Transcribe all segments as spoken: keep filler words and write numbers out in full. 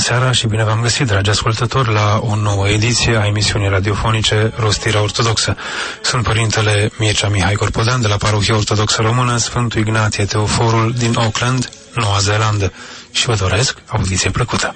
seara și bine v-am găsit, dragi ascultători, la o nouă ediție a emisiunii radiofonice Rostirea Ortodoxă. Sunt Părintele Mircea Mihai Corpodan de la Parohia Ortodoxă Română Sfântul Ignatie Teoforul din Auckland, Noua Zeelandă, și vă doresc audiție plăcută.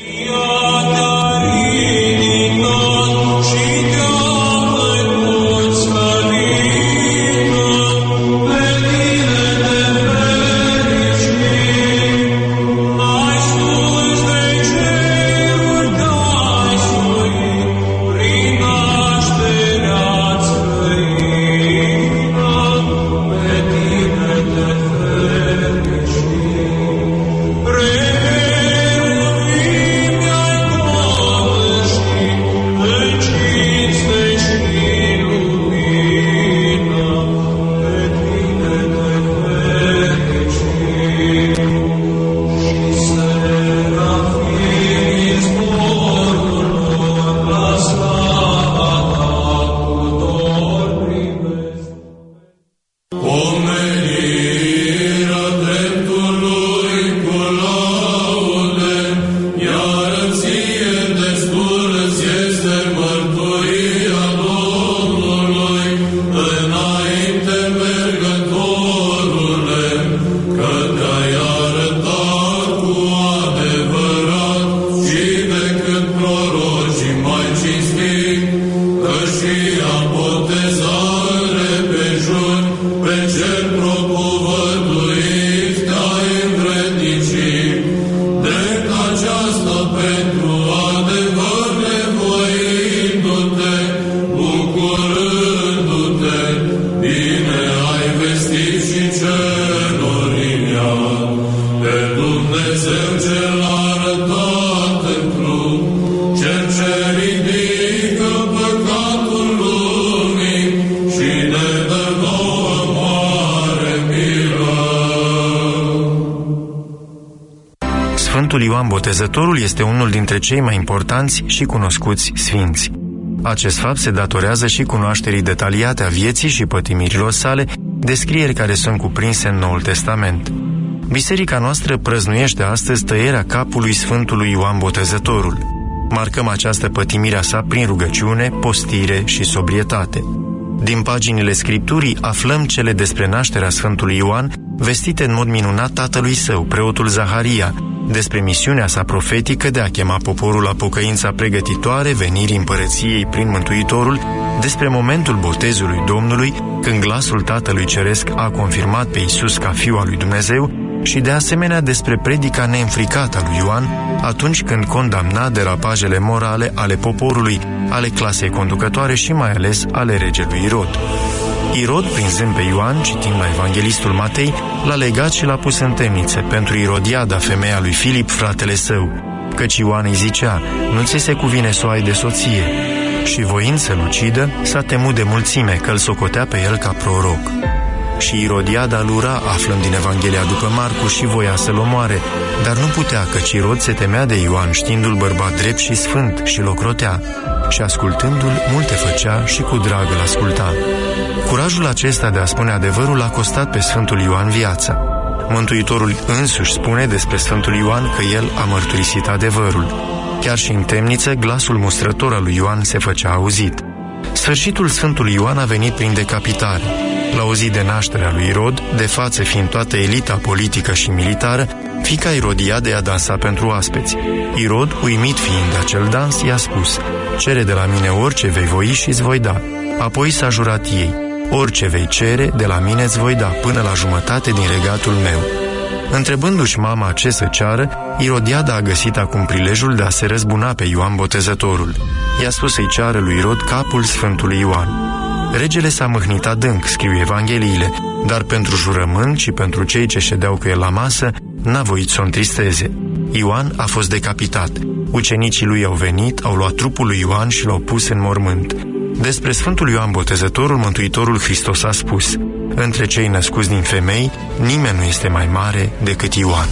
Sfântul Ioan Botezătorul este unul dintre cei mai importanți și cunoscuți sfinți. Acest fapt se datorează și cunoașterii detaliate a vieții și pătimirilor sale, descrieri care sunt cuprinse în Noul Testament. Biserica noastră prăznuiește astăzi tăierea capului Sfântului Ioan Botezătorul. Marcăm această pătimire a sa prin rugăciune, postire și sobrietate. Din paginile Scripturii aflăm cele despre nașterea Sfântului Ioan, vestite în mod minunat tatălui său, preotul Zaharia, despre misiunea sa profetică de a chema poporul la pocăința pregătitoare venirii împărăției prin Mântuitorul, despre momentul botezului Domnului, când glasul Tatălui Ceresc a confirmat pe Iisus ca Fiul al lui Dumnezeu, și de asemenea despre predica neînfricată a lui Ioan, atunci când condamna derapajele morale ale poporului, ale clasei conducătoare și mai ales ale regelui Irod. Irod, prinzând pe Ioan, citim la Evanghelistul Matei, l-a legat și l-a pus în temnițe pentru Irodiada, femeia lui Filip, fratele său, căci Ioan îi zicea: nu ți se cuvine să o ai de soție. Și voind să-l ucidă, s-a temut de mulțime, că îl socotea pe el ca proroc. Și Irodiada îl ura, aflăm din Evanghelia după Marcu, și voia să-l omoare, dar nu putea, căci Irod se temea de Ioan, știindu-l bărbat drept și sfânt, și l ocrotea. Și ascultându-l, multe făcea și cu drag îl asculta. Curajul acesta de a spune adevărul a costat pe Sfântul Ioan viața. Mântuitorul însuși spune despre Sfântul Ioan că el a mărturisit adevărul. Chiar și în temniță, glasul mustrător al lui Ioan se făcea auzit. Sfârșitul Sfântului Ioan a venit prin decapitare. La o zi de nașterea lui Irod, de față fiind toată elita politică și militară, fiica Irodiade i-a dansat pentru oaspeți. Irod, uimit fiind de acel dans, i-a spus: cere de la mine orice vei voi și îți voi da. Apoi s-a jurat ei: orice vei cere, de la mine îți voi da, până la jumătate din regatul meu. Întrebându-și mama ce să ceară, Irodiada a găsit acum prilejul de a se răzbuna pe Ioan Botezătorul. I-a spus să-i ceară lui Irod capul Sfântului Ioan. Regele s-a mâhnit adânc, scriu Evangheliile, dar pentru jurământ și pentru cei ce ședeau cu el la masă, n-a voit să o întristeze. Ioan a fost decapitat. Ucenicii lui au venit, au luat trupul lui Ioan și l-au pus în mormânt. Despre Sfântul Ioan Botezătorul, Mântuitorul Hristos a spus: între cei născuți din femei, nimeni nu este mai mare decât Ioan.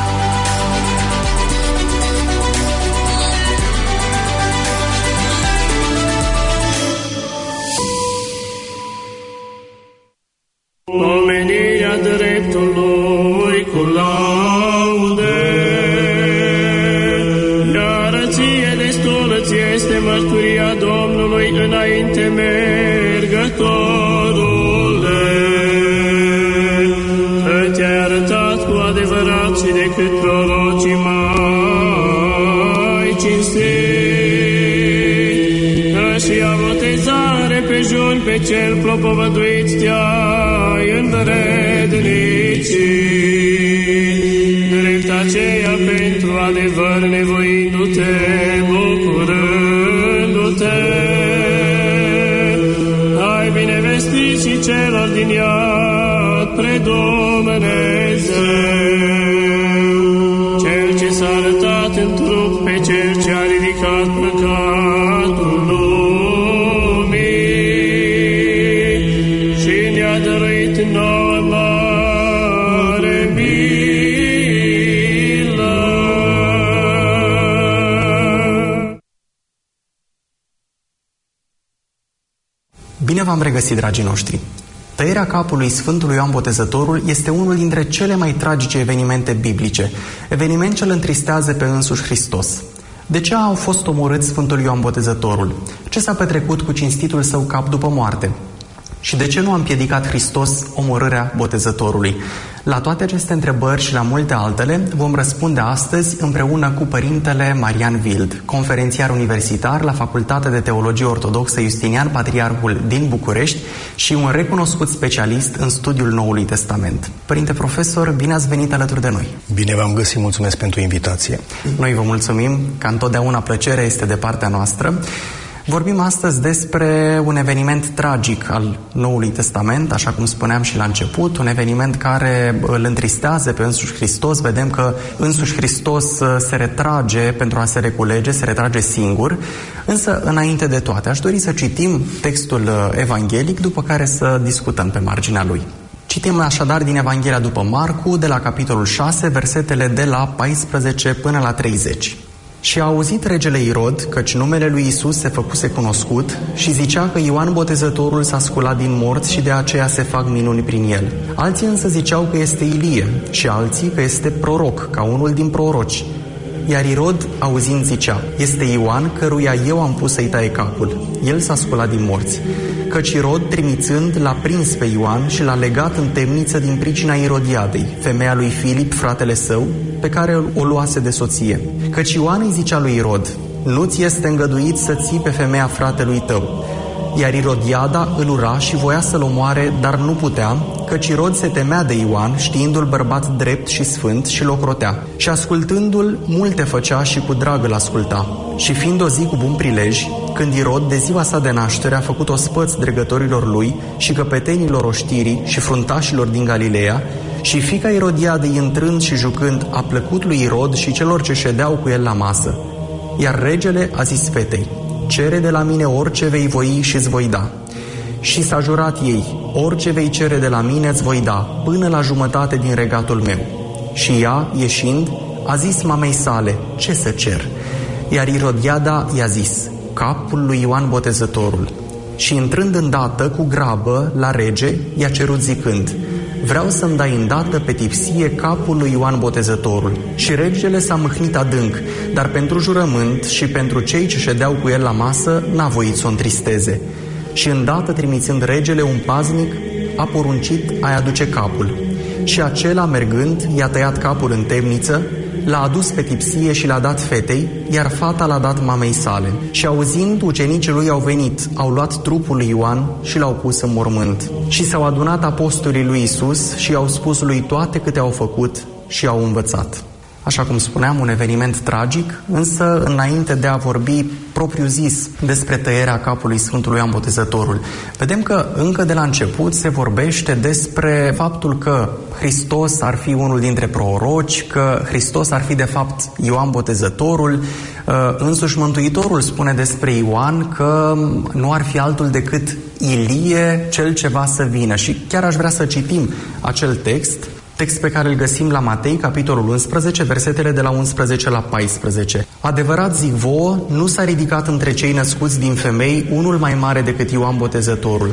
Pomenirea dreptului cu laude, este mărturia Domnului înainte mergătorule. Că te-ai arătat cu adevărat și decât prorocii mai cinstit. Că și a botezare pe jur pe cel propovăduit te-ai învrednicit. Drept aceea pentru adevăr nevoindu-te, bucurându-te, ai binevestit și celor din iad pre Dumnezeu. Cel ce s-a arătat în trup pe cel ce a ridicat păcatul lumii și ne-a dăruit nouă mare milă. Bine v-am regăsit, dragii noștri! Tăierea capului Sfântului Ioan Botezătorul este unul dintre cele mai tragice evenimente biblice, eveniment ce îl întristează pe însuși Hristos. De ce a fost omorât Sfântul Ioan Botezătorul? Ce s-a petrecut cu cinstitul său cap după moarte? Și de ce nu a împiedicat Hristos omorârea Botezătorului? La toate aceste întrebări și la multe altele vom răspunde astăzi împreună cu Părintele Marian Wild, conferențiar universitar la Facultatea de Teologie Ortodoxă Justinian Patriarhul din București și un recunoscut specialist în studiul Noului Testament. Părinte profesor, bine ați venit alături de noi! Bine v-am găsit, mulțumesc pentru invitație! Noi vă mulțumim, ca întotdeauna plăcerea este de partea noastră. Vorbim astăzi despre un eveniment tragic al Noului Testament, așa cum spuneam și la început, un eveniment care îl întristează pe însuși Hristos. Vedem că însuși Hristos se retrage pentru a se reculege, se retrage singur. Însă, înainte de toate, aș dori să citim textul evanghelic, după care să discutăm pe marginea lui. Citim așadar din Evanghelia după Marcu, de la capitolul șase, versetele de la paisprezece până la treizeci. Și a auzit regele Irod, căci numele lui Iisus se făcuse cunoscut și zicea că Ioan Botezătorul s-a sculat din morți și de aceea se fac minuni prin el. Alții însă ziceau că este Ilie și alții că este proroc, ca unul din proroci. Iar Irod, auzind, zicea, este Ioan, căruia eu am pus să-i taie capul. El s-a sculat din morți. Căci Irod, trimițând, l-a prins pe Ioan și l-a legat în temniță din pricina Irodiadei, femeia lui Filip, fratele său, pe care o luase de soție. Căci Ioan îi zicea lui Irod, nu-ți este îngăduit să ții pe femeia fratelui tău. Iar Irodiada îl ura și voia să-l omoare, dar nu putea, căci Irod se temea de Ioan, știindu-l bărbat drept și sfânt, și l ocrotea. Și ascultându-l, multe făcea și cu drag îl asculta. Și fiind o zi cu bun prilej, când Irod, de ziua sa de naștere, a făcut ospăți dregătorilor lui și căpetenilor oștirii și fruntașilor din Galileea, și fiica Irodiadei, intrând și jucând, a plăcut lui Irod și celor ce ședeau cu el la masă. Iar regele a zis fetei, cere de la mine orice vei voi și îți voi da. Și s-a jurat ei, orice vei cere de la mine îți voi da, până la jumătate din regatul meu. Și ea, ieșind, a zis mamei sale, ce să cer? Iar Irodiada i-a zis, capul lui Ioan Botezătorul. Și intrând îndată cu grabă la rege, i-a cerut zicând, vreau să-mi dai îndată pe tipsie capul lui Ioan Botezătorul. Și regele s-a mâhnit adânc, dar pentru jurământ și pentru cei ce ședeau cu el la masă, n-a voit să o întristeze. Și îndată, trimițând regele un paznic, a poruncit a-i aduce capul. Și acela, mergând, i-a tăiat capul în temniță, l-a adus pe tipsie și l-a dat fetei, iar fata l-a dat mamei sale. Și auzind, ucenicii lui au venit, au luat trupul lui Ioan și l-au pus în mormânt. Și s-au adunat apostolii lui Iisus și i-au spus lui toate câte au făcut și au învățat. Așa cum spuneam, un eveniment tragic, însă înainte de a vorbi propriu-zis despre tăierea capului Sfântului Ioan Botezătorul, vedem că încă de la început se vorbește despre faptul că Hristos ar fi unul dintre proroci, că Hristos ar fi de fapt Ioan Botezătorul. Însuși Mântuitorul spune despre Ioan că nu ar fi altul decât Ilie, cel ce va să vină. Și chiar aș vrea să citim acel text, text pe care îl găsim la Matei, capitolul unsprezece, versetele de la unsprezece la paisprezece. Adevărat zic vouă, nu s-a ridicat între cei născuți din femei unul mai mare decât Ioan Botezătorul.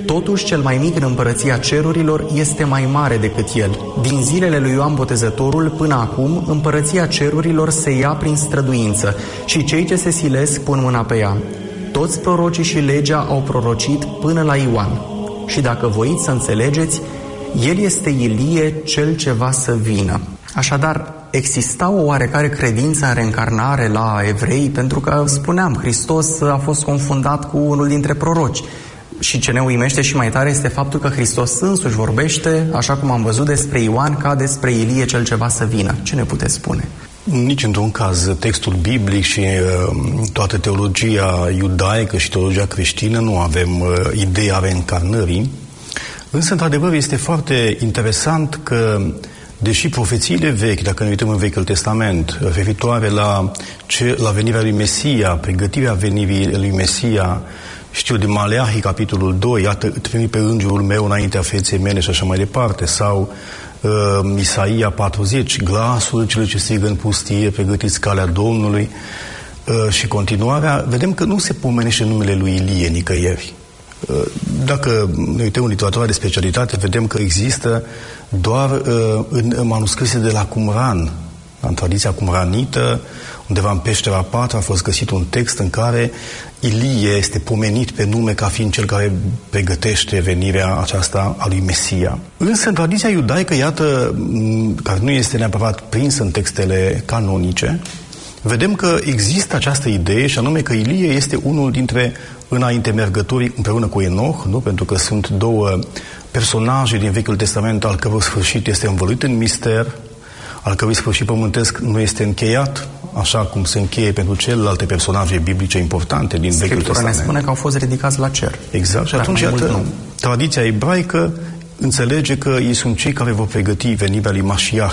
Totuși, cel mai mic în împărăția cerurilor este mai mare decât el. Din zilele lui Ioan Botezătorul până acum, împărăția cerurilor se ia prin străduință și cei ce se silesc pun mâna pe ea. Toți prorocii și legea au prorocit până la Ioan. Și dacă voiți să înțelegeți, el este Ilie, cel ce va să vină. Așadar, exista o oarecare credință în reîncarnare la evrei, pentru că, spuneam, Hristos a fost confundat cu unul dintre proroci. Și ce ne uimește și mai tare este faptul că Hristos însuși vorbește, așa cum am văzut, despre Ioan ca despre Ilie cel ce va să vină. Ce ne puteți spune? Nici într-un caz textul biblic și uh, toată teologia iudaică și teologia creștină nu avem uh, ideea reîncarnării. Însă, într-adevăr, este foarte interesant că, deși profețiile vechi, dacă ne uităm în Vechiul Testament, referitoare la, ce, la venirea lui Mesia, pregătirea venirii lui Mesia, știu, de Maleahi, capitolul doi, iată, trimit pe îngerul meu înaintea feței mele și așa mai departe, sau uh, Isaia patruzeci, glasul celor ce strigă în pustie, pregătiți calea Domnului, uh, și continuarea, vedem că nu se pomenește numele lui Ilie nicăieri. Uh, dacă ne uităm în literatura de specialitate, vedem că există doar uh, în, în manuscrise de la Qumran, în tradiția cumranită, undeva în peștera patru a fost găsit un text în care Ilie este pomenit pe nume ca fiind cel care pregătește venirea aceasta a lui Mesia. Însă în tradiția iudaică, iată, care nu este neapărat prinsă în textele canonice, vedem că există această idee și anume că Ilie este unul dintre înaintemergătorii împreună cu Enoch, nu? Pentru că sunt două personaje din Vechiul Testament al căror sfârșit este învăluit în mister, al cărui sfârșit pământesc nu este încheiat, așa cum se încheie pentru celelalte personaje biblice importante din Vechiul Testament. Scriptura ne spune că au fost ridicați la cer. Exact. Și atunci, iată, tradiția ebraică înțelege că ei sunt cei care vor pregăti venirea lui Mașiach.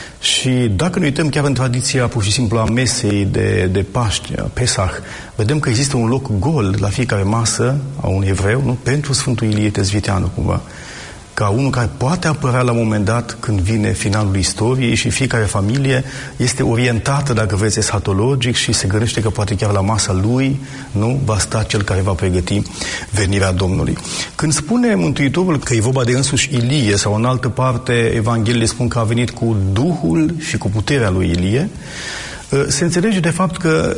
Și dacă ne uităm chiar în tradiția pur și simplu a mesei de, de Paște, a Pesach, vedem că există un loc gol la fiecare masă a unui evreu, nu? Pentru Sfântul Ilie Tezviteanu, cumva, ca unul care poate apărea la un moment dat când vine finalul istoriei și fiecare familie este orientată, dacă vreți, eschatologic și se gândește că poate chiar la masa lui, nu, va sta cel care va pregăti venirea Domnului. Când spune Mântuitorul că e vorba de însuși Ilie, sau în altă parte Evangheliile spun că a venit cu Duhul și cu puterea lui Ilie, se înțelege de fapt că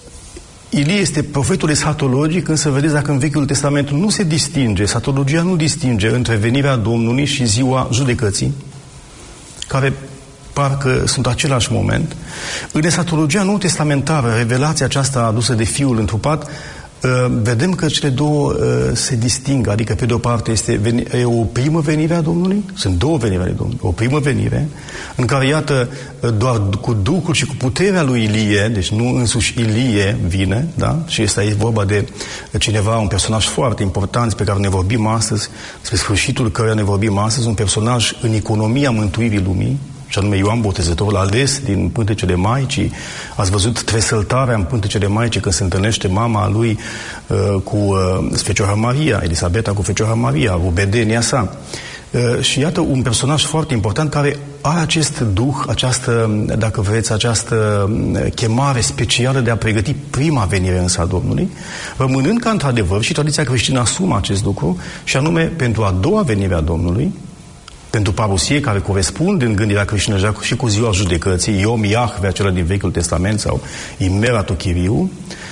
Ilie este profetul eschatologic, însă vedeți, dacă în Vechiul Testament nu se distinge, eschatologia nu distinge între venirea Domnului și ziua judecății, care parcă sunt același moment. În eschatologia nou testamentară, revelația aceasta adusă de Fiul întrupat, vedem că cele două se disting, adică pe de o parte este e o primă venire a Domnului, sunt două veniri ale Domnului, o primă venire, în care, iată, doar cu Duhul și cu puterea lui Ilie, deci nu însuși Ilie vine, da? Și este vorba de cineva, un personaj foarte important pe care ne vorbim astăzi, spre sfârșitul căruia ne vorbim astăzi, un personaj în economia mântuirii lumii, și anume Ioan Botezătorul, ales din pântecele Maicii. Ați văzut tresăltarea în pântecele Maicii când se întâlnește mama lui uh, cu uh, Fecioara Maria, Elisabeta cu Fecioara Maria, rubedenia sa. Uh, și iată un personaj foarte important care are acest duh, această, dacă vreți, această chemare specială de a pregăti prima venire însă a Domnului, rămânând ca într-adevăr, și tradiția creștină asumă acest lucru, și anume pentru a doua venire a Domnului, pentru parusie, care corespunde în gândirea creștină și cu ziua judecății, Iom Iahve, acela din Vechiul Testament, sau Imera Chiriu,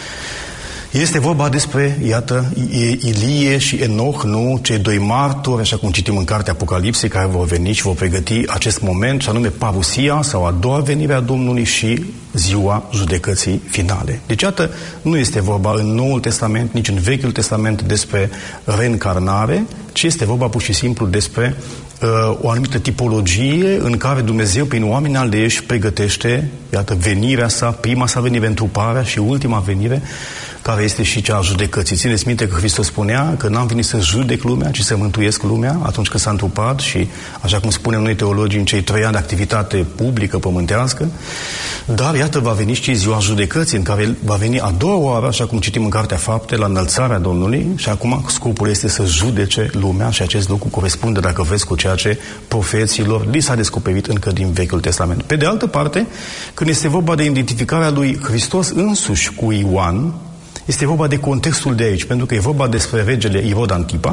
este vorba despre, iată, Ilie și Enoch, nu, cei doi martori, așa cum citim în cartea Apocalipsei, care vor veni și vor pregăti acest moment, și anume parusia, sau a doua venire a Domnului și ziua judecății finale. Deci, iată, nu este vorba în Noul Testament, nici în Vechiul Testament despre reîncarnare, ci este vorba pur și simplu despre uh, o anumită tipologie în care Dumnezeu, prin oameni aleși, pregătește, iată, venirea sa, prima sa venire, întruparea, și ultima venire, care este și cea a judecății. Țineți minte că Hristos spunea că n-am venit să judec lumea, ci să mântuiesc lumea atunci când s-a întrupat, și, așa cum spunem noi teologii, în cei trei ani de activitate publică pământească, dar, iată, va veni și ziua judecății, în care va veni a doua oară, așa cum citim în Cartea Fapte, la înălțarea Domnului, și acum scopul este să judece lumea, și acest lucru corespunde, dacă vreți, cu ceea ce profeților li s-a descoperit încă din Vechiul Testament. Pe de altă parte, când este vorba de identificarea lui Hristos însuși cu Ioan, este vorba de contextul de aici, pentru că e vorba despre regele Irod Antipa,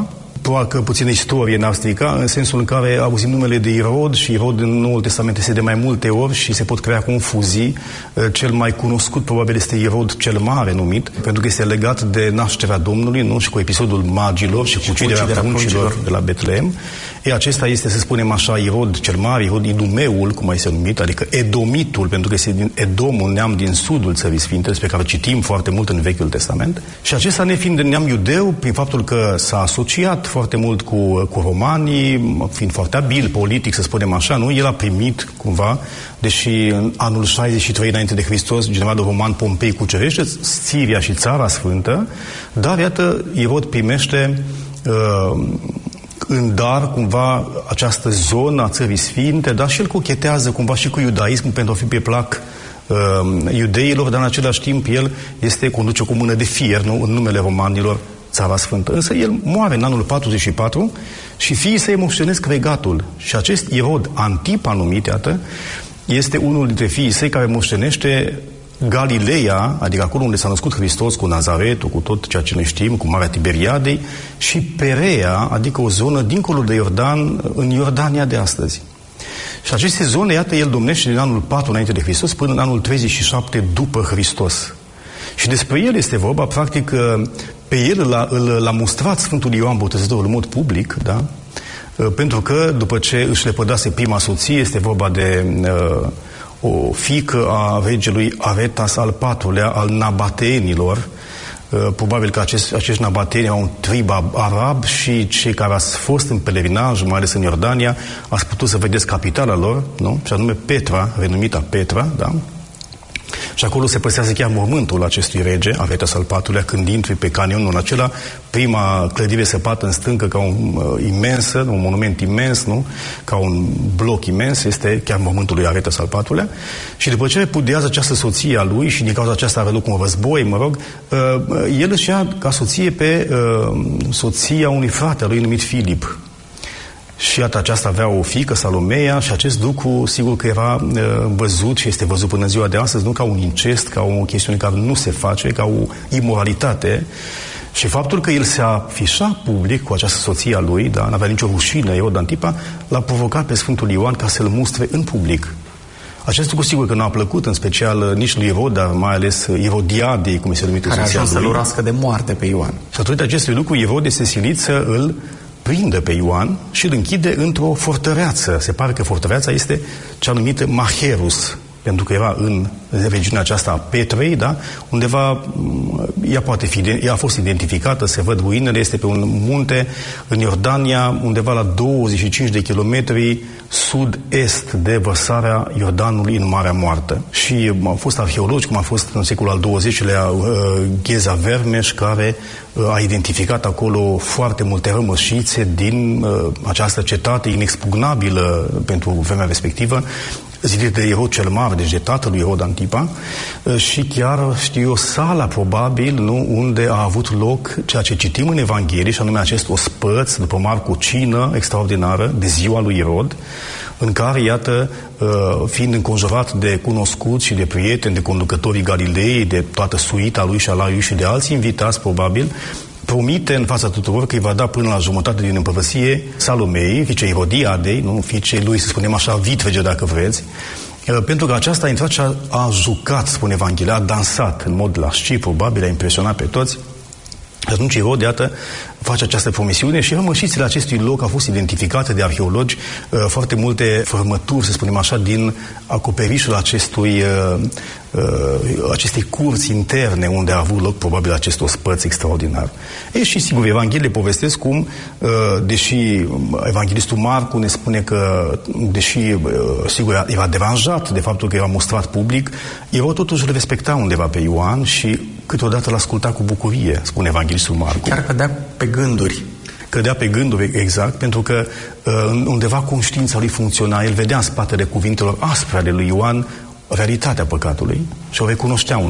întoarcă puțin istorie în Africa, în sensul în care auzim numele de Irod și Irod în Noul Testament este de mai multe ori și se pot crea confuzii. Cel mai cunoscut probabil este Irod cel Mare numit, pentru că este legat de nașterea Domnului, nu? Și cu episodul magilor și cu uciderea pruncilor de la Betlehem. E, acesta este, să spunem așa, Irod cel Mare, Irod Idumeul, cum mai este numit, adică Edomitul, pentru că este din Edom, un neam din sudul Țării Sfinte, despre care citim foarte mult în Vechiul Testament. Și acesta, nefiind de neam iudeu, prin faptul că s-a asociat foarte mult cu, cu romanii, fiind foarte abil, politic, să spunem așa, nu? El a primit, cumva, deși în anul șaizeci și trei înainte de Hristos, generalul roman Pompei cucerește Siria și Țara Sfântă, dar, iată, Irod primește uh, în dar, cumva, această zonă a Țării Sfinte, dar și el cochetează, cumva, și cu iudaismul pentru a fi pe plac uh, iudeilor, dar în același timp el este, conduce cu mână de fier, nu? În numele romanilor, Țara Sfântă. Însă el moare în anul patruzeci și patru și fiii săi moștenesc regatul. Și acest Irod Antipa numit, iată, este unul dintre fiii săi care moștenește Galileea, adică acolo unde s-a născut Hristos, cu Nazaretul, cu tot ceea ce noi știm, cu Marea Tiberiadei, și Perea, adică o zonă dincolo de Iordan, în Iordania de astăzi. Și aceste zone, iată, el domnește din anul patru înainte de Hristos până în anul treizeci și șapte după Hristos. Și despre el este vorba, practic, pe el l-a, l-a mustrat Sfântul Ioan Botezătorul în mod public, da? Pentru că, după ce își lepădase prima soție, este vorba de uh, o fiică a regelui Aretas al patrulea, al Nabateenilor. Uh, probabil că acest, acești Nabateeni erau un trib arab și cei care ați fost în pelerinaj, mai ales în Iordania, ați putut să vedeți capitala lor, nu? Și anume Petra, renumita Petra, da? Și acolo se păstrează chiar mormântul acestui rege, Aretas al patrulea, când intri pe canionul acela, prima clădire săpată în stâncă ca un uh, imensă, un monument imens, nu? Ca un bloc imens, este chiar mormântul lui Aretas al patrulea. Și după ce repudiază această soție a lui și din cauza aceasta are loc un război, mă rog, uh, el își ia ca soție pe uh, soția unui frate al lui numit Filip. Și iată, aceasta avea o fiică, Salomeia, și acest lucru, sigur că era uh, văzut și este văzut până în ziua de astăzi, nu ca un incest, ca o chestiune care nu se face, ca o imoralitate. Și faptul că el se afișa public cu această soție a lui, da, n-avea nicio rușine, Irod Antipa, l-a provocat pe Sfântul Ioan ca să-l mustre în public. Acest lucru sigur că nu a plăcut, în special nici lui Irod, dar mai ales Irodiadei, cum se numește soția lui. Care a ajuns să-l urască de moarte pe Ioan. Și datorită acestui lucru, Irod este silit să îl prinde pe Ioan și îl închide într-o fortăreață. Se pare că fortăreața este cea numită Macherus, pentru că era în regiunea aceasta a Petrei, da? Undeva ea, poate fi, ea a fost identificată, se văd ruinele, este pe un munte în Iordania, undeva la douăzeci și cinci de kilometri sud-est de vărsarea Iordanului în Marea Moartă. Și au fost arheologi, cum a fost în secolul al douăzecilea uh, Gheza Vermeș, care uh, a identificat acolo foarte multe rămășițe din uh, această cetate inexpugnabilă pentru vremea respectivă, zidit de Irod cel Mare, deci de tatălui Irod Antipa, și chiar, știu eu, sala, probabil, nu, unde a avut loc ceea ce citim în Evanghelie, și anume acest ospăț, după Marcu, cină extraordinară de ziua lui Irod, în care, iată, fiind înconjurat de cunoscuți și de prieteni, de conducătorii Galilei, de toată suita lui și a lui și de alți invitați, probabil, promite în fața tuturor că îi va da până la jumătate din împărăție Salomei, fiicei Irodiadei, nu, fiicei lui, să spunem așa, vitrege, dacă vreți, pentru că aceasta a intrat și a, a jucat, spune Evanghelia, a dansat în mod lasciv, probabil, a impresionat pe toți. Atunci Irod, iată, face această promisiune și rămășițile acestui loc au fost identificate de arheologi, uh, foarte multe formături, să spunem așa, din acoperișul acestui, uh, uh, acestei curți interne unde a avut loc probabil acest ospăț extraordinar. E și sigur, Evanghelie povestesc cum, uh, deși evanghelistul Marcu ne spune că, deși uh, sigur era deranjat de faptul că era mustrat public, Irod totuși îl respecta undeva pe Ioan și câteodată l-asculta cu bucurie, spune evanghelistul Marcu. Chiar cădea pe gânduri. Cădea pe gânduri, exact, pentru că uh, undeva conștiința lui funcționa, el vedea în spatele cuvintelor aspre ale lui Ioan realitatea păcatului și o recunoștea undeva.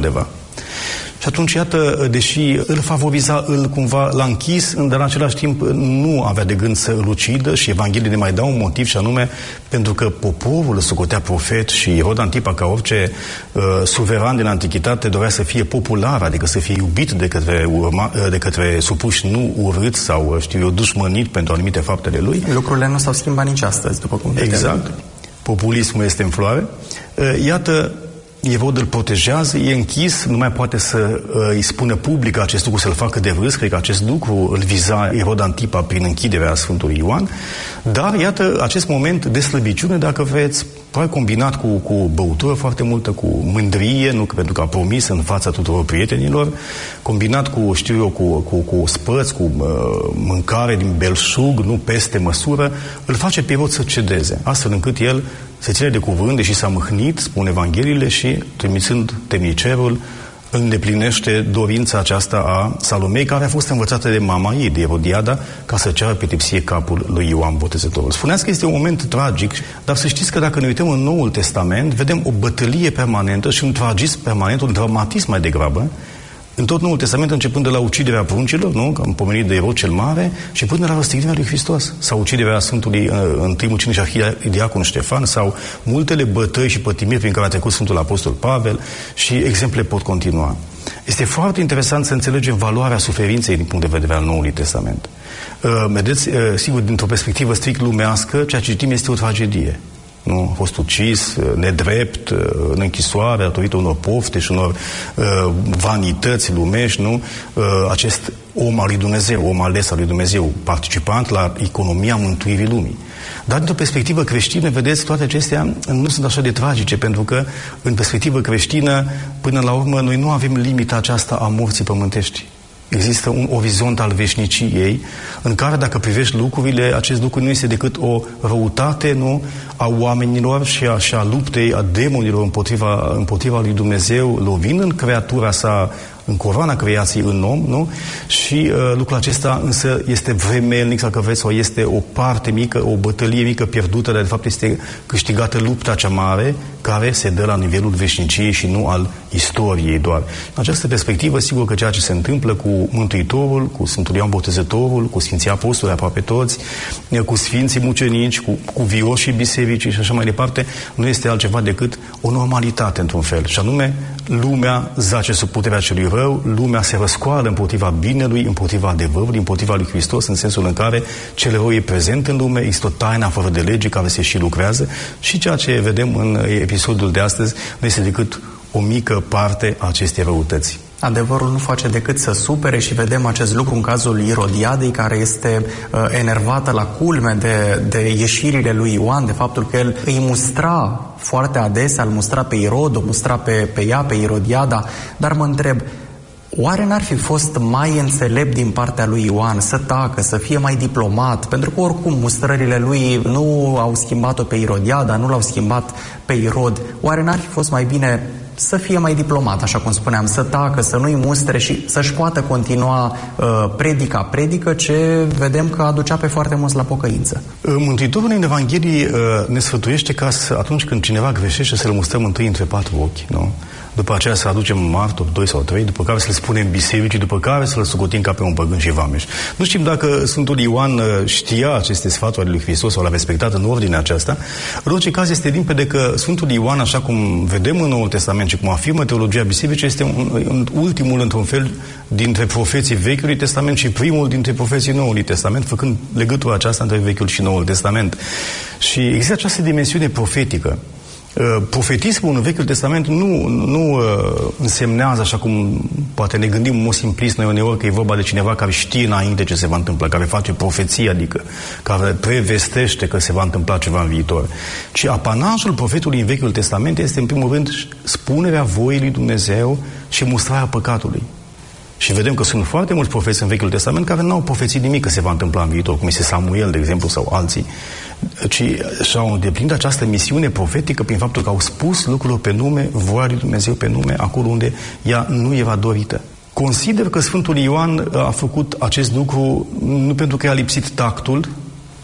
Și atunci, iată, deși îl favoriza, îl cumva l-a închis, dar în același timp nu avea de gând să îl ucidă și Evangheliile ne mai dau un motiv, și anume pentru că poporul îl socotea profet și Irod Antipa, ca orice uh, suveran din antichitate, dorea să fie popular, adică să fie iubit de către, urma, de către supuși, nu urât sau, știu eu, dușmănit pentru anumite faptele lui. Lucrurile nu s-au schimbat nici astăzi, după cum vedem. Exact. Populismul este în floare. Uh, iată, Irod îl protejează, e închis, nu mai poate să uh, îi spună public acest lucru, să-l facă de râs. Cred că acest lucru îl viza Irod Antipa prin închiderea Sfântului Ioan. Dar, iată, acest moment de slăbiciune, dacă vreți, probabil combinat cu, cu băutură foarte multă, cu mândrie, nu pentru că a promis în fața tuturor prietenilor, combinat cu, știu eu, cu, cu, cu spăți, cu uh, mâncare din belșug, nu peste măsură, îl face pe Irod să cedeze, astfel încât el se ține de cuvânt, deși s-a mâhnit, spun Evangheliile, și, trimițând temnicerul, îndeplinește dorința aceasta a Salomei, care a fost învățată de mama ei, de Erodiada, ca să ceară pedepsie capul lui Ioan Botezătorul. Spuneați că este un moment tragic, dar să știți că dacă ne uităm în Noul Testament, vedem o bătălie permanentă și un tragism permanent, un dramatism mai degrabă, în tot Noul Testament, începând de la uciderea pruncilor, nu? Că am pomenit de Irod cel Mare, și până la răstignirea lui Hristos, sau uciderea Sfântului întâi mucenic și arhidiacon Ștefan, sau multele bătăi și pătimiri prin care a trecut Sfântul Apostol Pavel, și exemple pot continua. Este foarte interesant să înțelegem valoarea suferinței din punct de vedere al Noului Testament. Uh, vedeți, uh, sigur, dintr-o perspectivă strict lumească, ceea ce citim este o tragedie. Nu? A fost ucis, nedrept, în închisoare, datorită unor pofte și unor uh, vanități lumești, nu? Uh, acest om al lui Dumnezeu, om ales al lui Dumnezeu, participant la economia mântuirii lumii. Dar, dintr-o perspectivă creștină, vedeți, toate acestea nu sunt așa de tragice, pentru că, în perspectivă creștină, până la urmă, noi nu avem limita aceasta a morții pământești. Există un orizont al veșniciei, în care, dacă privești lucrurile, acest lucru nu este decât o răutate, nu, a oamenilor și a, și a luptei a demonilor împotriva, împotriva lui Dumnezeu, lovind în creatura sa, în coroana creației, în om, nu? Și uh, lucrul acesta însă este vremelnic, sau că vreți, sau este o parte mică, o bătălie mică pierdută, dar de fapt este câștigată lupta cea mare, care se dă la nivelul veșniciei și nu al istoriei doar. În această perspectivă, sigur că ceea ce se întâmplă cu Mântuitorul, cu Sfântul Ioan Botezătorul, cu Sfinții Apostoli, aproape toți, cu Sfinții Mucenici, cu, cu vioșii bisericii și așa mai departe, nu este altceva decât o normalitate, într-un fel. Și anume, lumea zace sub puterea celui rău, lumea se răscoală împotriva binelui, împotriva adevărului, împotriva lui Hristos, în sensul în care cel rău e prezent în lume, există o taină fără de lege care se și lucrează, și ceea ce vedem în episodul de astăzi nu este decât o mică parte a acestei răutăți. Adevărul nu face decât să supere și vedem acest lucru în cazul Irodiadei, care este uh, enervată la culme de, de ieșirile lui Ioan, de faptul că el îi mustra foarte adesea, îl mustra pe Irod, o mustra pe, pe ea, pe Irodiada, dar mă întreb, oare n-ar fi fost mai înțelept din partea lui Ioan să tacă, să fie mai diplomat? Pentru că oricum mustrările lui nu au schimbat-o pe Irodiada, nu l-au schimbat pe Irod. Oare n-ar fi fost mai bine să fie mai diplomat, așa cum spuneam, să tacă, să nu-i mustre și să-și poată continua uh, predica, predică ce vedem că aducea pe foarte mulți la pocăință? Mântuitorul în Evanghelie uh, ne sfătuiește ca să, atunci când cineva greșește, să-l mustrăm întâi între patru ochi, nu? După aceea să aducem martori, doi sau trei, după care să-l spunem bisericii, după care să-l socotim ca pe un păgân și vameș. Nu știm dacă Sfântul Ioan știa aceste sfaturi ale lui Hristos sau l-a respectat în ordinea aceasta. În orice caz este limpede că Sfântul Ioan, așa cum vedem în Noul Testament și cum afirmă teologia bisericii, este un, un ultimul, într-un fel, dintre profeții Vechiului Testament și primul dintre profeții Noului Testament, făcând legătura aceasta între Vechiul și Noul Testament. Și există această dimensiune profetică. Profetismul în Vechiul Testament nu, nu uh, însemnează, așa cum poate ne gândim în mod simplist noi uneori, că e vorba de cineva care știe înainte ce se va întâmpla, care face profeție, adică care prevestește că se va întâmpla ceva în viitor. Ci apanajul profetului în Vechiul Testament este, în primul rând, spunerea voii lui Dumnezeu și mustrarea păcatului. Și vedem că sunt foarte mulți profeți în Vechiul Testament care nu au profețit nimic că se va întâmpla în viitor, cum este Samuel, de exemplu, sau alții, ci și-au îndeplinit această misiune profetică prin faptul că au spus lucrurile pe nume, voia lui Dumnezeu pe nume, acolo unde ea nu era dorită. Consider că Sfântul Ioan a făcut acest lucru nu pentru că i-a lipsit tactul,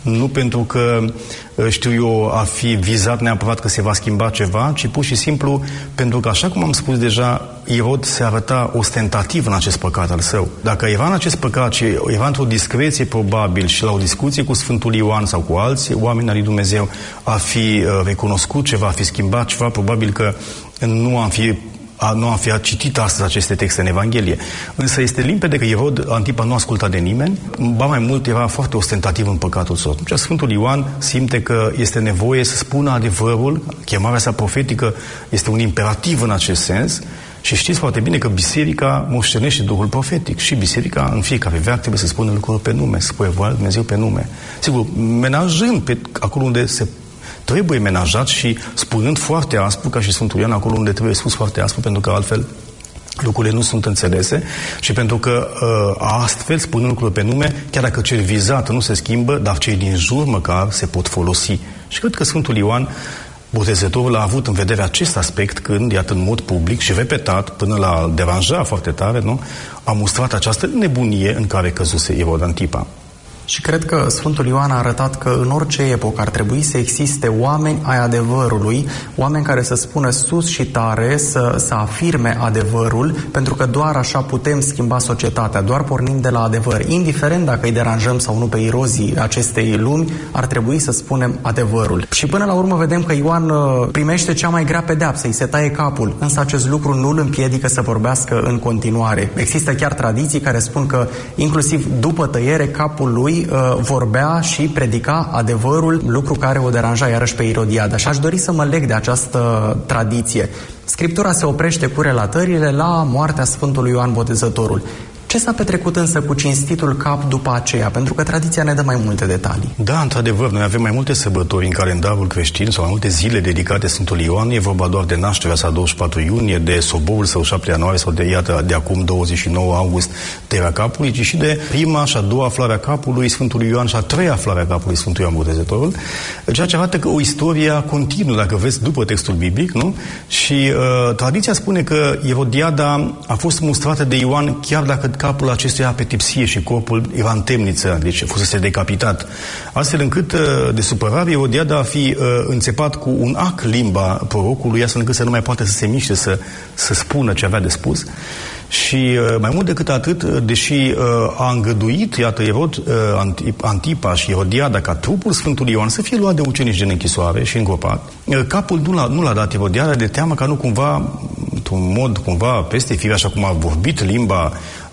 nu pentru că, știu eu, a fi vizat neapărat că se va schimba ceva, ci pur și simplu pentru că, așa cum am spus deja, Irod se arăta ostentativ în acest păcat al său. Dacă era în acest păcat și era într-o discreție probabil și la o discuție cu Sfântul Ioan sau cu alți oameni al lui Dumnezeu, a fi recunoscut ceva, a fi schimbat ceva, probabil că nu am fi A, nu am fi citit astăzi aceste texte în Evanghelie. Însă este limpede că Irod Antipa nu asculta de nimeni, ba mai mult era foarte ostentativ în păcatul său. Atunci Sfântul Ioan simte că este nevoie să spună adevărul, chemarea sa profetică este un imperativ în acest sens și știți foarte bine că biserica moștenește Duhul profetic și biserica în fiecare veac trebuie să spună lucruri pe nume, să spune voia Dumnezeu pe nume. Sigur, menajând pe acolo unde se trebuie menajat și spunând foarte aspru, ca și Sfântul Ioan, acolo unde trebuie spus foarte aspru, pentru că altfel lucrurile nu sunt înțelese și pentru că uh, astfel, spunând lucrurile pe nume, chiar dacă cel vizat nu se schimbă, dar cei din jur măcar se pot folosi. Și cred că Sfântul Ioan Botezătorul a avut în vedere acest aspect când, iată, în mod public și repetat, până la deranja foarte tare, nu? A mustrat această nebunie în care căzuse Irod Antipa. Și cred că Sfântul Ioan a arătat că în orice epocă ar trebui să existe oameni ai adevărului, oameni care să spună sus și tare, să, să afirme adevărul, pentru că doar așa putem schimba societatea, doar pornind de la adevăr. Indiferent dacă îi deranjăm sau nu pe irozii acestei lumi, ar trebui să spunem adevărul. Și până la urmă vedem că Ioan primește cea mai grea pedeapsă, îi se taie capul, însă acest lucru nu îl împiedică să vorbească în continuare. Există chiar tradiții care spun că inclusiv după tăiere capul lui vorbea și predica adevărul, lucru care o deranja iarăși pe Irodiada. Și aș dori să mă leg de această tradiție. Scriptura se oprește cu relatările la moartea Sfântului Ioan Botezătorul. Ce s-a petrecut însă cu cinstitul cap după aceea? Pentru că tradiția ne dă mai multe detalii. Da, într-adevăr, noi avem mai multe sărbători în calendarul creștin sau mai multe zile dedicate Sfântului Ioan. E vorba doar de nașterea sa douăzeci și patru iunie, de soborul său șapte ianuarie sau de, iată, de acum douăzeci și nouă august, tăierea capului, ci și de prima și a doua aflarea capului Sfântului Ioan și a treia aflarea capului Sfântului Ioan Botezătorul, ceea ce arată că o istorie continuă, dacă vreți, după textul biblic, nu? Și uh, tradiția spune că Irodiada a fost mustrată de Ioan chiar dacă capul acestuia pe tipsie și corpul era în temniță, deci fusese decapitat. Astfel încât, de supărare, Irodiada a fi uh, înțepat cu un ac limba prorocului, astfel încât să nu mai poate să se miște, să, să spună ce avea de spus. Și uh, mai mult decât atât, deși uh, a îngăduit, iată, Irod, uh, Antipa și Irodiada ca trupul Sfântului Ioan să fie luat de ucenici din închisoare și îngropat, uh, capul nu l-a, nu l-a dat Irodiada de teamă ca nu cumva, într-un mod cumva peste fire, așa cum a vorbit limba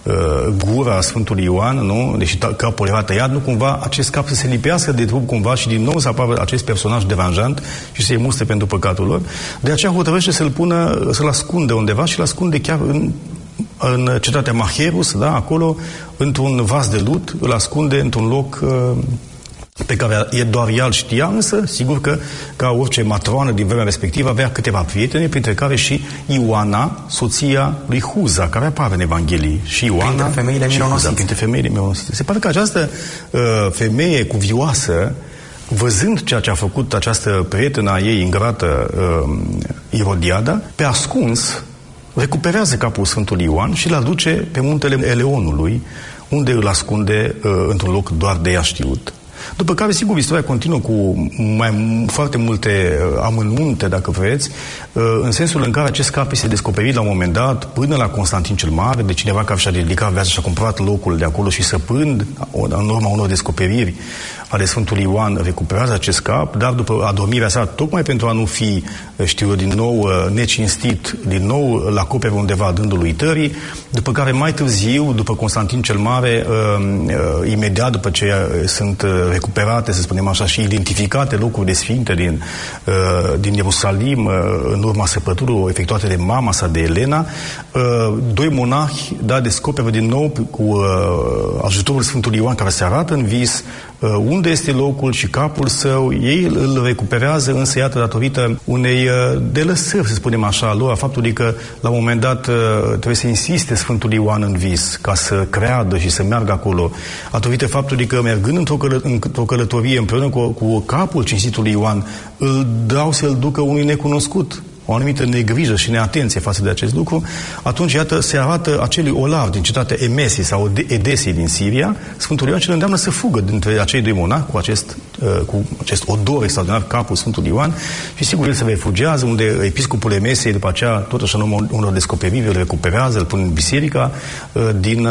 gura Sfântului Ioan, nu? Deși capul era tăiat, nu cumva acest cap să se lipească de trup cumva și din nou să apară acest personaj deranjant și să-i mustre pentru păcatul lor. De aceea hotărăște să-l pună, să-l ascundă undeva și l ascunde chiar în, în cetatea Macherus, da? Acolo, într-un vas de lut, îl ascunde într-un loc uh, pe care e doar ea îl știa, însă, sigur că, ca orice matroană din vremea respectivă, avea câteva prietene, printre care și Ioana, soția lui Huza, care apare în Evanghelie. Și Ioana, printre femeile și mironosite. Huza, printre femeile mironosite. Se pare că această uh, femeie cuvioasă, văzând ceea ce a făcut această prietenă a ei ingrată, uh, Irodiada, pe ascuns, recuperează capul Sfântului Ioan și îl aduce pe muntele Eleonului, unde îl ascunde uh, într-un loc doar de ea știut. După care, sigur, istoria continuă cu mai foarte multe amănunte, dacă vreți, în sensul în care acest cap este descoperit la un moment dat până la Constantin cel Mare, de cineva care și-a dedicat viața și a cumpărat locul de acolo și săpând, în urma unor descoperiri ale Sfântului Ioan, recuperează acest cap, dar după adormirea sa, tocmai pentru a nu fi, știu eu, din nou necinstit, din nou la acopere undeva dându-l uitării, după care mai târziu, după Constantin cel Mare, imediat după ce sunt recuperate, să spunem așa, și identificate locuri de sfinte din, din Ierusalim, în urma săpăturilor efectuate de mama sa, de Elena, doi monahi, da, descoperă din nou cu ajutorul Sfântului Ioan, care se arată în vis unde este locul și capul său. Ei îl recuperează, însă, iată, datorită unei delăsări, să spunem așa, lor, a faptului că la un moment dat trebuie să insiste Sfântul Ioan în vis ca să creadă și să meargă acolo, datorită faptului că, mergând într-o, călă, într-o călătorie împreună cu, cu capul cinstitului Ioan, îl dau să-l ducă unui necunoscut. o anumită negrijă și neatenție față de acest lucru, atunci, iată, se arată acelui Olav din cetatea Emesi sau Edesii din Siria, Sfântul Ioan, ce îl îndeamnă să fugă dintre acei doi monahi cu acest, cu acest odor extraordinar, capul Sfântul Ioan, și sigur el se refugiază, unde episcopul Emesiei, după aceea, tot așa numai unor descoperiri, îl recuperează, îl pune în biserica din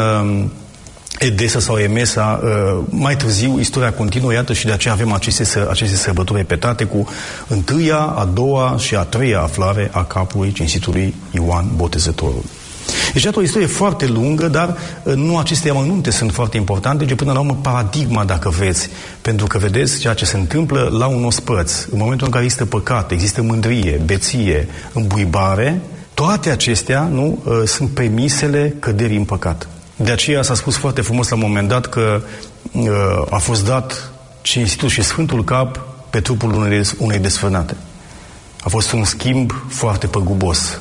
Edesa sau Emesa. Mai târziu, istoria continuă, iată, și de aceea avem aceste, aceste sărbători repetate cu întâia, a doua și a treia aflare a capului cinstitului Ioan Botezătorul. Deci, iată, o istorie foarte lungă, dar nu aceste amănunte sunt foarte importante, ci până la urmă paradigma, dacă vreți, pentru că vedeți ceea ce se întâmplă la un ospăț, în momentul în care există păcate, există mândrie, beție, îmbuibare, toate acestea, nu, sunt premisele căderii în păcat. De aceea s-a spus foarte frumos la un moment dat că uh, a fost dat cinstitul și sfântul cap pe trupul unei, unei desfrânate. A fost un schimb foarte păgubos.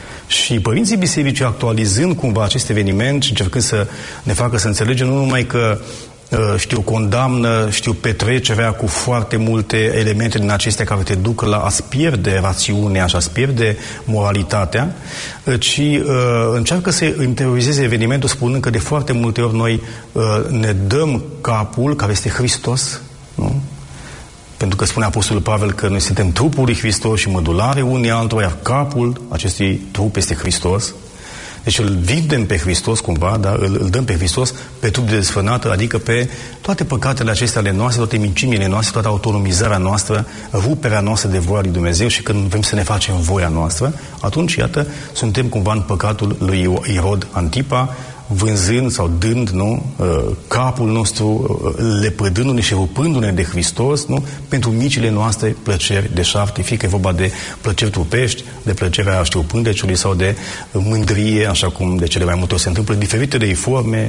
Și părinții bisericii, actualizând cumva acest eveniment și încercând să ne facă să înțelegem nu numai că știu, condamnă, știu, petrecerea cu foarte multe elemente din acestea care te duc la a-ți pierde rațiunea și a-ți pierde moralitatea, ci uh, încearcă să interiorizeze evenimentul spunând că de foarte multe ori noi uh, ne dăm capul care este Hristos, nu? Pentru că spune Apostolul Pavel că noi suntem trupul lui Hristos și mădulare unii altora, iar capul acestui trup este Hristos. Deci îl vindem pe Hristos cumva, da? îl, îl dăm pe Hristos pe trup de desfrânată, adică pe toate păcatele acestea ale noastre, toate mincimile noastre, toată autonomizarea noastră, ruperea noastră de voia lui Dumnezeu, și când vrem să ne facem voia noastră, atunci, iată, suntem cumva în păcatul lui Irod Antipa, vânzând sau dând, nu, capul nostru, lepădându-ne și rupându-ne de Hristos, nu, pentru micile noastre plăceri deșarte, fie că e vorba de plăceri trupești, de plăcerea, știu, pândeciului sau de mândrie, așa cum de cele mai multe ori se întâmplă, diferitele forme